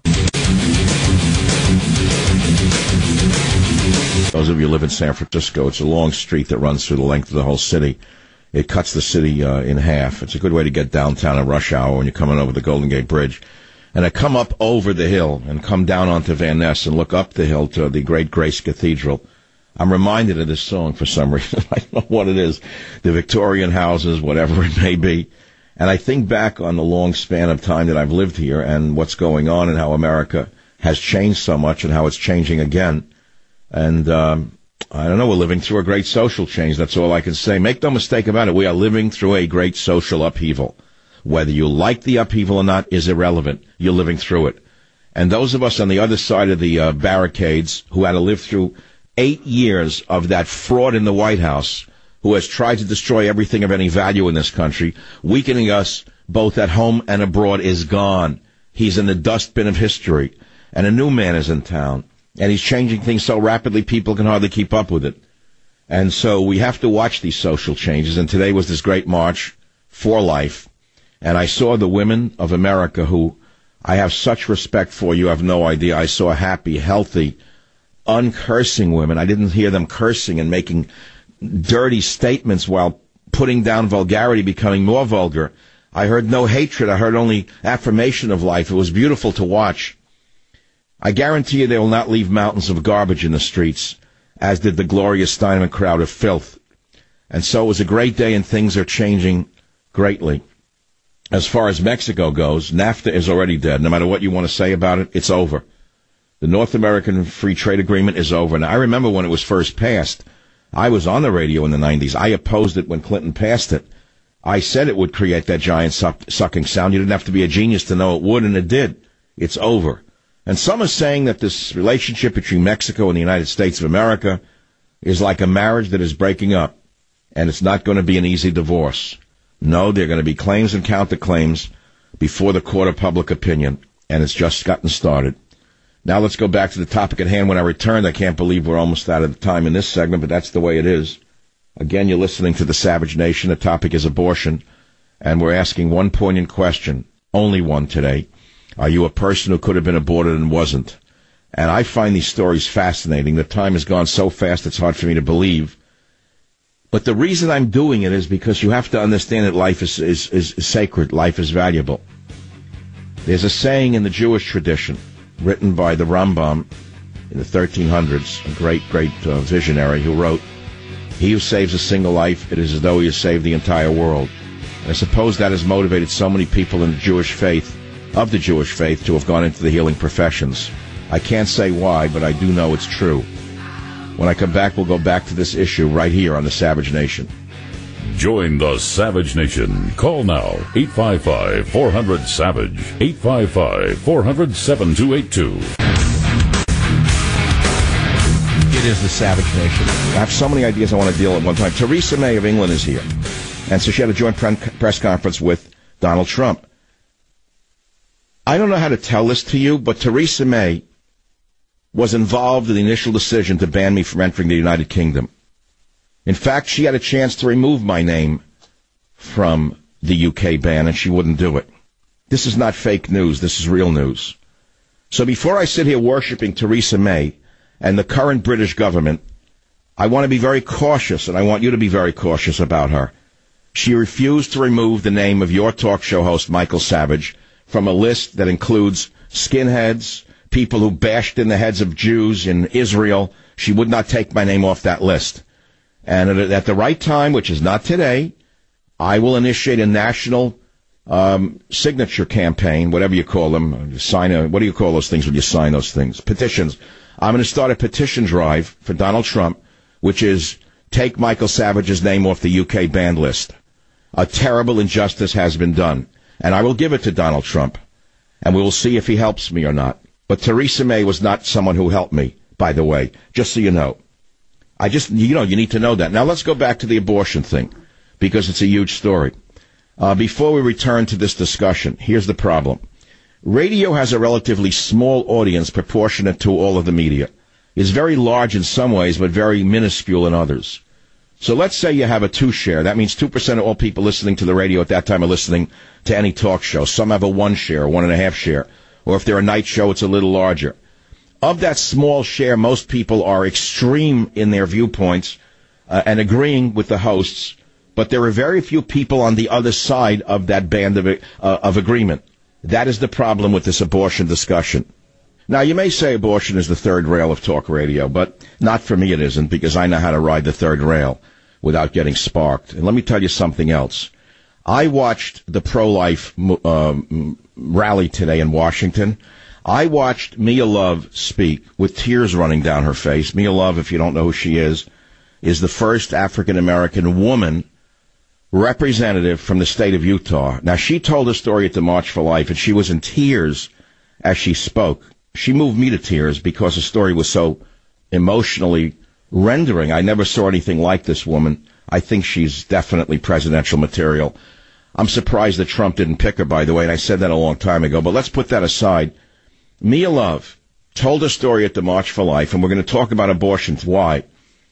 Those of you who live in San Francisco, it's a long street that runs through the length of the whole city. It cuts the city uh, in half. It's a good way to get downtown at rush hour when you're coming over the Golden Gate Bridge. And I come up over the hill and come down onto Van Ness and look up the hill to the Great Grace Cathedral. I'm reminded of this song for some reason. I don't know what it is. The Victorian houses, whatever it may be. And I think back on the long span of time that I've lived here and what's going on and how America has changed so much and how it's changing again. And um, I don't know, we're living through a great social change. That's all I can say. Make no mistake about it. We are living through a great social upheaval. Whether you like the upheaval or not is irrelevant. You're living through it. And those of us on the other side of the uh, barricades who had to live through eight years of that fraud in the White House, who has tried to destroy everything of any value in this country, weakening us both at home and abroad, is gone. He's in the dustbin of history. And a new man is in town. And he's changing things so rapidly people can hardly keep up with it. And so we have to watch these social changes. And today was this great march for life. And I saw the women of America who I have such respect for. You have no idea. I saw happy, healthy, uncursing women. I didn't hear them cursing and making dirty statements while putting down vulgarity, becoming more vulgar. I heard no hatred. I heard only affirmation of life. It was beautiful to watch. I guarantee you they will not leave mountains of garbage in the streets, as did the Gloria Steinem crowd of filth. And so it was a great day, and things are changing greatly. As far as Mexico goes, NAFTA is already dead. No matter what you want to say about it, it's over. The North American Free Trade Agreement is over. Now, I remember when it was first passed. I was on the radio in the nineties. I opposed it when Clinton passed it. I said it would create that giant suck- sucking sound. You didn't have to be a genius to know it would, and it did. It's over. And some are saying that this relationship between Mexico and the United States of America is like a marriage that is breaking up, and it's not going to be an easy divorce. No, there are going to be claims and counterclaims before the court of public opinion, and it's just gotten started. Now let's go back to the topic at hand. When I returned, I can't believe we're almost out of time in this segment, but that's the way it is. Again, you're listening to the Savage Nation. The topic is abortion, and we're asking one poignant question, only one today. Are you a person who could have been aborted and wasn't? And I find these stories fascinating. The time has gone so fast it's hard for me to believe. But the reason I'm doing it is because you have to understand that life is, is, is sacred. Life is valuable. There's a saying in the Jewish tradition written by the Rambam in the thirteen hundreds, a great, great uh, visionary who wrote, "He who saves a single life, it is as though he has saved the entire world." And I suppose that has motivated so many people in the Jewish faith of the Jewish faith to have gone into the healing professions. I can't say why, but I do know it's true. When I come back, we'll go back to this issue right here on the Savage Nation. Join the Savage Nation. Call now, eight five five, four hundred, SAVAGE, eight five five, four hundred, seven two eight two. It is the Savage Nation. I have so many ideas I want to deal with at one time. Theresa May of England is here. And so she had a joint press conference with Donald Trump. I don't know how to tell this to you, but Theresa May was involved in the initial decision to ban me from entering the United Kingdom. In fact, she had a chance to remove my name from the U K ban, and she wouldn't do it. This is not fake news. This is real news. So before I sit here worshiping Theresa May and the current British government, I want to be very cautious, and I want you to be very cautious about her. She refused to remove the name of your talk show host, Michael Savage, from a list that includes skinheads, people who bashed in the heads of Jews in Israel. She would not take my name off that list. And at, at the right time, which is not today, I will initiate a national um, signature campaign, whatever you call them. Sign a, what do you call those things when you sign those things? Petitions. I'm going to start a petition drive for Donald Trump, which is take Michael Savage's name off the U K banned list. A terrible injustice has been done, and I will give it to Donald Trump, and we will see if he helps me or not. But Theresa May was not someone who helped me, by the way, just so you know. I just, you know, you need to know that. Now let's go back to the abortion thing, because it's a huge story. Uh, before we return to this discussion, here's the problem. Radio has a relatively small audience proportionate to all of the media. It's very large in some ways, but very minuscule in others. So let's say you have a two share. That means two percent of all people listening to the radio at that time are listening to any talk show. Some have a one share, one and a half share. Or if they're a night show, it's a little larger. Of that small share, most people are extreme in their viewpoints uh, and agreeing with the hosts. But there are very few people on the other side of that band of, uh, of agreement. That is the problem with this abortion discussion. Now, you may say abortion is the third rail of talk radio, but not for me it isn't, because I know how to ride the third rail without getting sparked. And let me tell you something else. I watched the pro-life um, rally today in Washington. I watched Mia Love speak with tears running down her face. Mia Love, if you don't know who she is, is the first African-American woman representative from the state of Utah. Now, she told a story at the March for Life, and she was in tears as she spoke. She moved me to tears because the story was so emotionally rendering. I never saw anything like this woman. I think she's definitely presidential material. I'm surprised that Trump didn't pick her, by the way, and I said that a long time ago. But let's put that aside. Mia Love told a story at the March for Life, and we're going to talk about abortion. Why?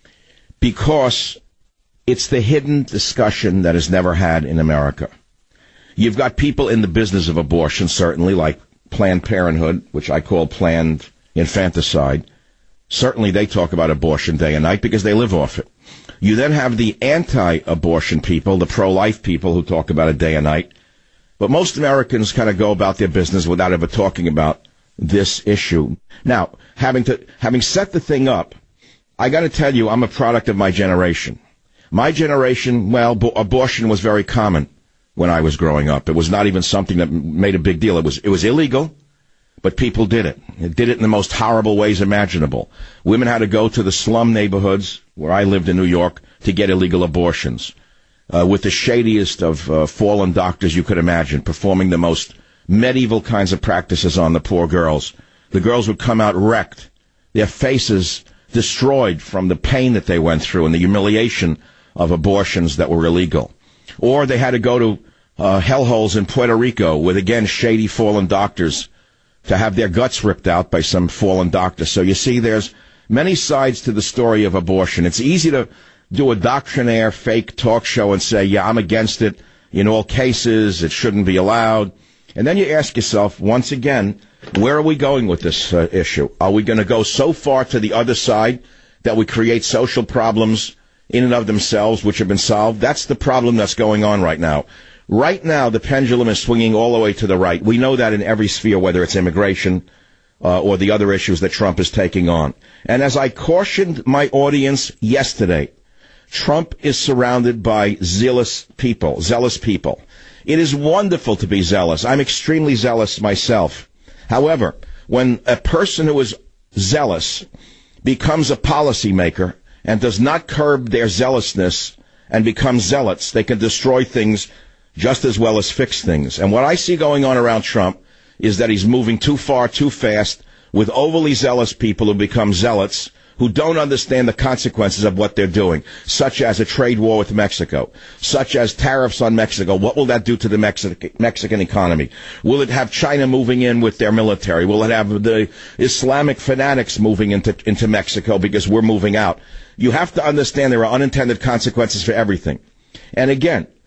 Because it's the hidden discussion that is never had in America. You've got people in the business of abortion, certainly, like Planned Parenthood, which I call planned infanticide. Certainly they talk about abortion day and night because they live off it. You then have the anti-abortion people, the pro-life people who talk about it day and night. But most Americans kind of go about their business without ever talking about this issue. Now, having to having set the thing up, I got to tell you, I'm a product of my generation. My generation, well, bo- abortion was very common when I was growing up. It was not even something that made a big deal. It was it was illegal, but people did it. It did it in the most horrible ways imaginable. Women had to go to the slum neighborhoods where I lived in New York to get illegal abortions, uh, with the shadiest of uh, fallen doctors you could imagine, performing the most medieval kinds of practices on the poor girls. The girls would come out wrecked, their faces destroyed from the pain that they went through and the humiliation of abortions that were illegal. Or they had to go to uh, hellholes in Puerto Rico with, again, shady fallen doctors to have their guts ripped out by some fallen doctor. So you see, there's many sides to the story of abortion. It's easy to do a doctrinaire fake talk show and say, yeah, I'm against it in all cases. It shouldn't be allowed. And then you ask yourself, once again, where are we going with this uh, issue? Are we going to go so far to the other side that we create social problems in and of themselves which have been solved? That's the problem that's going on right now. Right now, the pendulum is swinging all the way to the right. We know that in every sphere, whether it's immigration uh, or the other issues that Trump is taking on. And as I cautioned my audience yesterday, Trump is surrounded by zealous people, zealous people. It is wonderful to be zealous. I'm extremely zealous myself. However, when a person who is zealous becomes a policymaker and does not curb their zealousness and become zealots, they can destroy things just as well as fix things. And what I see going on around Trump is that he's moving too far, too fast, with overly zealous people who become zealots, who don't understand the consequences of what they're doing, such as a trade war with Mexico, such as tariffs on Mexico. What will that do to the Mexi- Mexican economy? Will it have China moving in with their military? Will it have the Islamic fanatics moving into, into Mexico because we're moving out? You have to understand there are unintended consequences for everything. And again,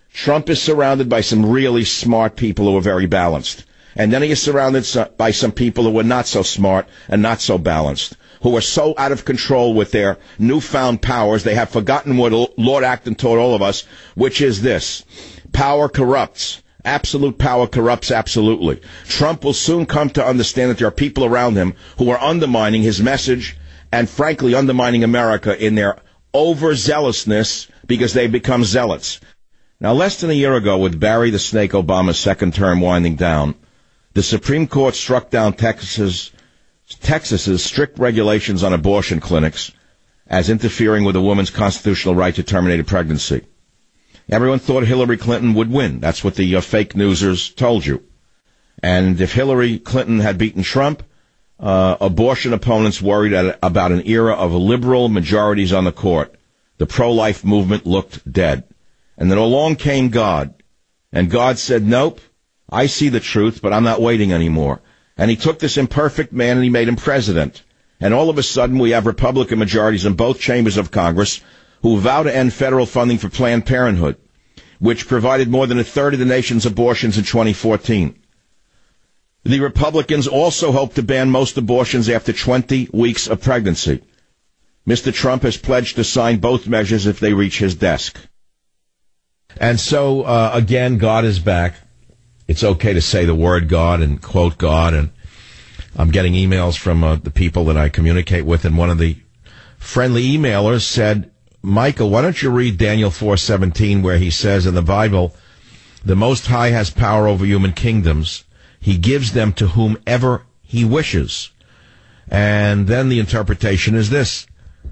Trump is surrounded by some really smart people who are very balanced. And then he is surrounded by some people who are not so smart and not so balanced, who are so out of control with their newfound powers, they have forgotten what Lord Acton taught all of us, which is this: power corrupts. Absolute power corrupts absolutely. Trump will soon come to understand that there are people around him who are undermining his message and, frankly, undermining America in their overzealousness because they become zealots. Now, less than a year ago, with Barry the Snake Obama's second term winding down, the Supreme Court struck down Texas's, Texas's strict regulations on abortion clinics as interfering with a woman's constitutional right to terminate a pregnancy. Everyone thought Hillary Clinton would win. That's what the uh, fake newsers told you. And if Hillary Clinton had beaten Trump, uh, abortion opponents worried at, about an era of liberal majorities on the court. The pro-life movement looked dead. And then along came God. And God said, nope, I see the truth, but I'm not waiting anymore. And he took this imperfect man and he made him president. And all of a sudden we have Republican majorities in both chambers of Congress who vow to end federal funding for Planned Parenthood, which provided more than a third of the nation's abortions in twenty fourteen. The Republicans also hope to ban most abortions after twenty weeks of pregnancy. Mister Trump has pledged to sign both measures if they reach his desk. And so, uh, again, God is back. It's okay to say the word God and quote God, and I'm getting emails from uh, the people that I communicate with, and one of the friendly emailers said, Michael, why don't you read Daniel four seventeen, where he says in the Bible, the Most High has power over human kingdoms. He gives them to whomever he wishes. And then the interpretation is this.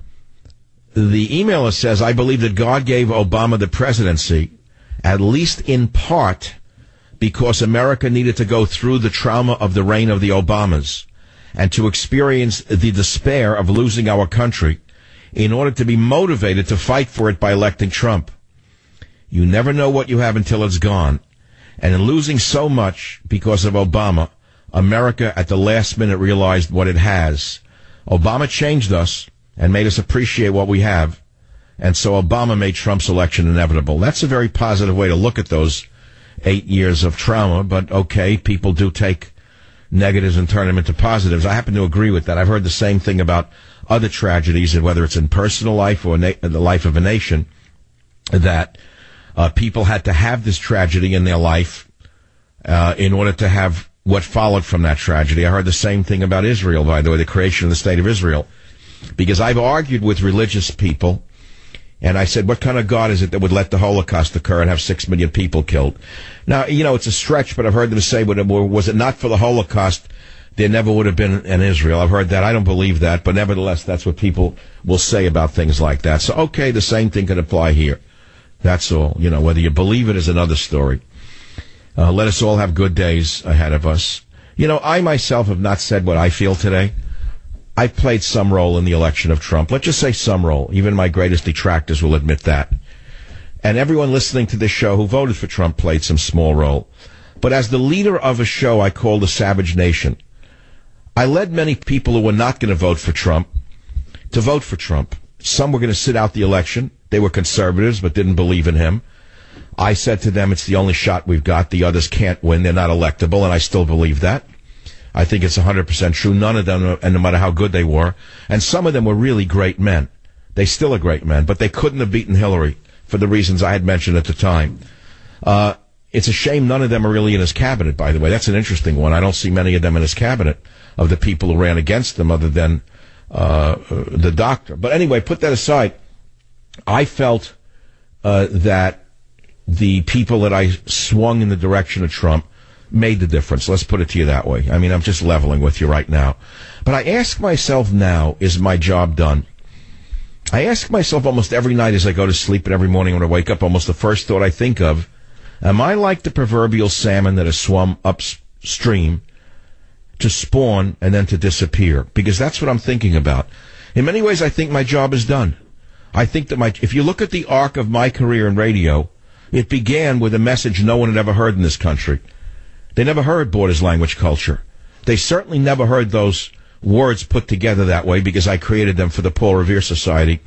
The emailer says, I believe that God gave Obama the presidency, at least in part, because America needed to go through the trauma of the reign of the Obamas and to experience the despair of losing our country in order to be motivated to fight for it by electing Trump. You never know what you have until it's gone. And in losing so much because of Obama, America at the last minute realized what it has. Obama changed us and made us appreciate what we have. And so Obama made Trump's election inevitable. That's a very positive way to look at those eight years of trauma. But okay, people do take negatives and turn them into positives. I happen to agree with that. I've heard the same thing about other tragedies, and whether it's in personal life or na- the life of a nation, that uh, people had to have this tragedy in their life uh, in order to have what followed from that tragedy. I heard the same thing about Israel, by the way, the creation of the State of Israel, because I've argued with religious people, and I said, what kind of God is it that would let the Holocaust occur and have six million people killed? Now, you know, it's a stretch, but I've heard them say, was it not for the Holocaust, there never would have been an Israel. I've heard that. I don't believe that, but nevertheless, that's what people will say about things like that. So, okay, the same thing can apply here. That's all. You know, whether you believe it is another story. Uh, let us all have good days ahead of us. You know, I myself have not said what I feel today. I've played some role in the election of Trump. Let's just say some role. Even my greatest detractors will admit that. And everyone listening to this show who voted for Trump played some small role. But as the leader of a show I call The Savage Nation, I led many people who were not going to vote for Trump to vote for Trump. Some were going to sit out the election. They were conservatives but didn't believe in him. I said to them, it's the only shot we've got. The others can't win. They're not electable, and I still believe that. I think it's one hundred percent true. None of them, and no matter how good they were, and some of them were really great men. They still are great men, but they couldn't have beaten Hillary for the reasons I had mentioned at the time. Uh, it's a shame none of them are really in his cabinet, by the way. That's an interesting one. I don't see many of them in his cabinet, of the people who ran against them, other than uh, the doctor. But anyway, put that aside. I felt uh, that the people that I swung in the direction of Trump made the difference. Let's put it to you that way. I mean, I'm just leveling with you right now. But I ask myself now, is my job done? I ask myself almost every night as I go to sleep and every morning when I wake up, almost the first thought I think of, am I like the proverbial salmon that has swum upstream to spawn and then to disappear? Because that's what I'm thinking about. In many ways, I think my job is done. I think that my, if you look at the arc of my career in radio, it began with a message no one had ever heard in this country. They never heard Borders, Language, Culture. They certainly never heard those words put together that way, because I created them for the Paul Revere Society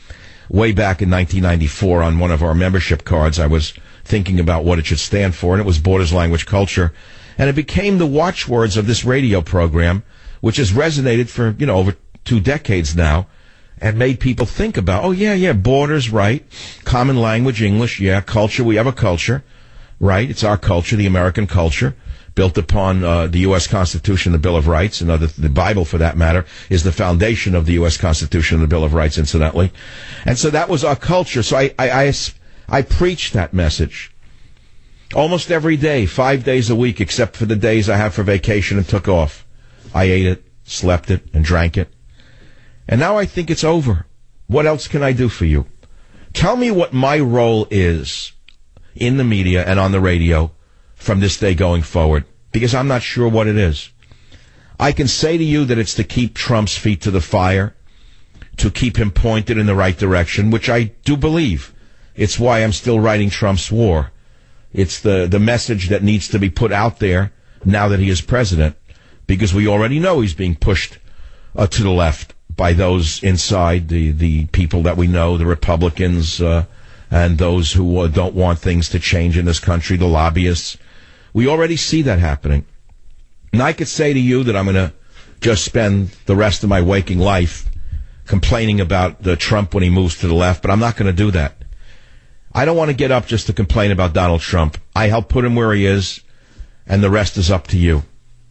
way back in nineteen ninety-four on one of our membership cards. I was thinking about what it should stand for, and it was Borders, Language, Culture. And it became the watchwords of this radio program, which has resonated for, you know, over two decades now, and made people think about, oh, yeah, yeah, borders, right, common language, English, yeah, culture, we have a culture, right, it's our culture, the American culture, built upon uh, the U S Constitution, the Bill of Rights, and other, the Bible, for that matter, is the foundation of the U S Constitution and the Bill of Rights, incidentally. And so that was our culture. So I, I, I, I preached that message almost every day, five days a week, except for the days I have for vacation and took off. I ate it, slept it, and drank it. And now I think it's over. What else can I do for you? Tell me what my role is in the media and on the radio from this day going forward, because I'm not sure what it is. I can say to you that it's to keep Trump's feet to the fire, to keep him pointed in the right direction, which I do believe. It's why I'm still writing Trump's War. It's the, the message that needs to be put out there now that he is president, because we already know he's being pushed uh, to the left by those inside, the, the people that we know, the Republicans, uh, and those who uh, don't want things to change in this country, the lobbyists. We already see that happening. And I could say to you that I'm going to just spend the rest of my waking life complaining about the Trump when he moves to the left, but I'm not going to do that. I don't want to get up just to complain about Donald Trump. I helped put him where he is, and the rest is up to you.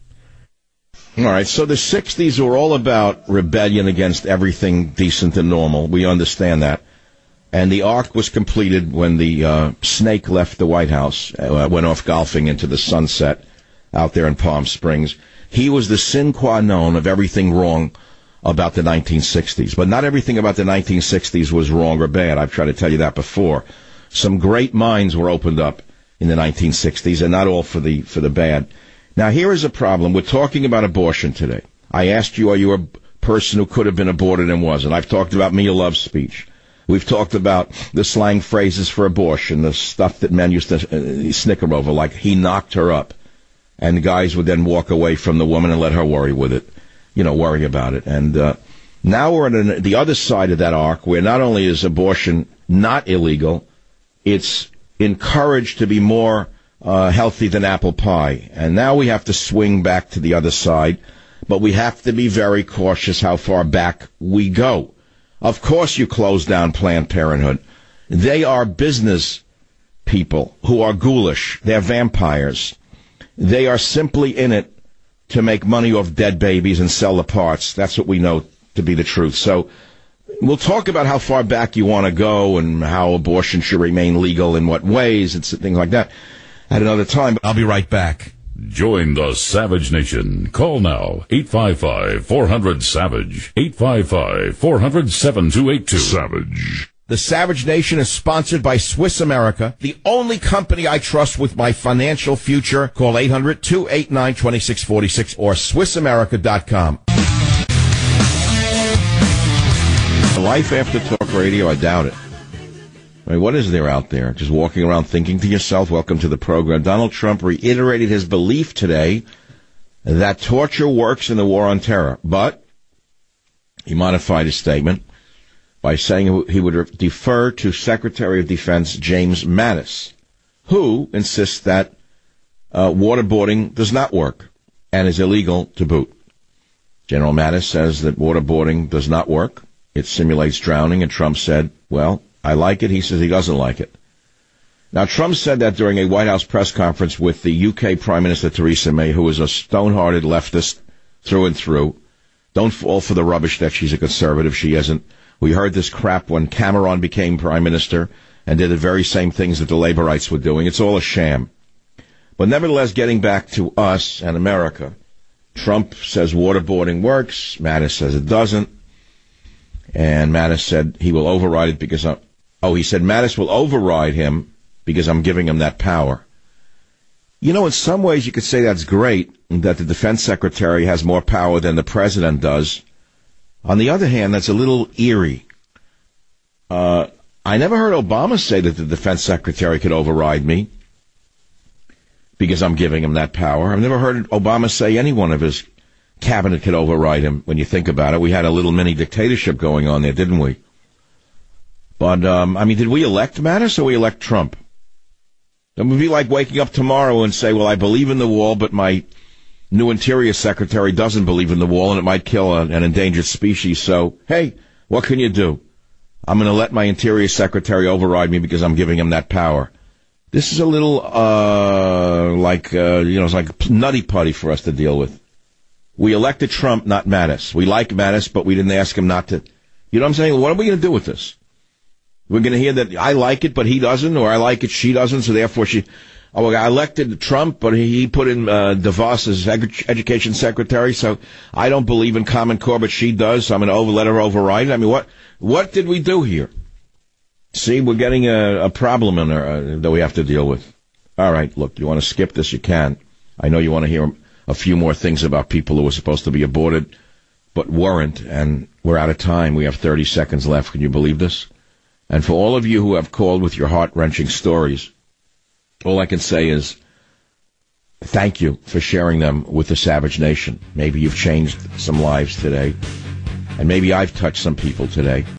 All right, so the sixties were all about rebellion against everything decent and normal. We understand that. And the arc was completed when the uh, snake left the White House, uh, went off golfing into the sunset out there in Palm Springs. He was the sine qua non of everything wrong about the nineteen sixties. But not everything about the nineteen sixties was wrong or bad. I've tried to tell you that before. Some great minds were opened up in the nineteen sixties, and not all for the for the bad. Now, here is a problem. We're talking about abortion today. I asked you, are you a person who could have been aborted and wasn't? I've talked about Mia Love's speech. We've talked about the slang phrases for abortion, the stuff that men used to uh, snicker over, like he knocked her up. And guys would then walk away from the woman and let her worry with it, you know, worry about it. And uh, now we're on the other side of that arc, where not only is abortion not illegal, it's encouraged to be more uh, healthy than apple pie. And now we have to swing back to the other side, but we have to be very cautious how far back we go. Of course you close down Planned Parenthood. They are business people who are ghoulish. They're vampires. They are simply in it to make money off dead babies and sell the parts. That's what we know to be the truth. So we'll talk about how far back you want to go and how abortion should remain legal in what ways and things like that at another time. I'll be right back. Join the Savage Nation. Call now, eight five five, four hundred, SAVAGE, eight five five, four hundred, seven two eight two. Savage. The Savage Nation is sponsored by Swiss America, the only company I trust with my financial future. Call eight hundred, two eight nine, two six four six or swiss america dot com. Life after talk radio, I doubt it. I mean, what is there out there? Just walking around thinking to yourself, welcome to the program. Donald Trump reiterated his belief today that torture works in the war on terror, but he modified his statement by saying he would defer to Secretary of Defense James Mattis, who insists that uh, waterboarding does not work and is illegal to boot. General Mattis says that waterboarding does not work. It simulates drowning, and Trump said, well, I like it. He says he doesn't like it. Now, Trump said that during a White House press conference with the U K Prime Minister Theresa May, who is a stone-hearted leftist through and through. Don't fall for the rubbish that she's a conservative. She isn't. We heard this crap when Cameron became Prime Minister and did the very same things that the Laborites were doing. It's all a sham. But nevertheless, getting back to us and America, Trump says waterboarding works. Mattis says it doesn't. And Mattis said he will override it because I'm, oh, he said Mattis will override him because I'm giving him that power. You know, in some ways you could say that's great, that the defense secretary has more power than the president does. On the other hand, that's a little eerie. Uh, I never heard Obama say that the defense secretary could override me because I'm giving him that power. I've never heard Obama say any one of his cabinet could override him. When you think about it, we had a little mini dictatorship going on there, didn't we? But, um, I mean, did we elect Mattis or we elect Trump? It would be like waking up tomorrow and say, well, I believe in the wall, but my new Interior Secretary doesn't believe in the wall, and it might kill a, an endangered species. So, hey, what can you do? I'm going to let my Interior Secretary override me because I'm giving him that power. This is a little, uh, like, uh, you know, it's like nutty putty for us to deal with. We elected Trump, not Mattis. We like Mattis, but we didn't ask him not to. You know what I'm saying? What are we going to do with this? We're going to hear that I like it, but he doesn't, or I like it, she doesn't, so therefore she... Oh, I elected Trump, but he put in uh, DeVos as ed- education secretary, so I don't believe in Common Core, but she does, so I'm going to over, let her override it. I mean, what what did we do here? See, we're getting a, a problem in there uh, that we have to deal with. All right, look, you want to skip this, you can. I know you want to hear a few more things about people who were supposed to be aborted, but weren't, and we're out of time. We have thirty seconds left. Can you believe this? And for all of you who have called with your heart-wrenching stories, all I can say is thank you for sharing them with the Savage Nation. Maybe you've changed some lives today, and maybe I've touched some people today.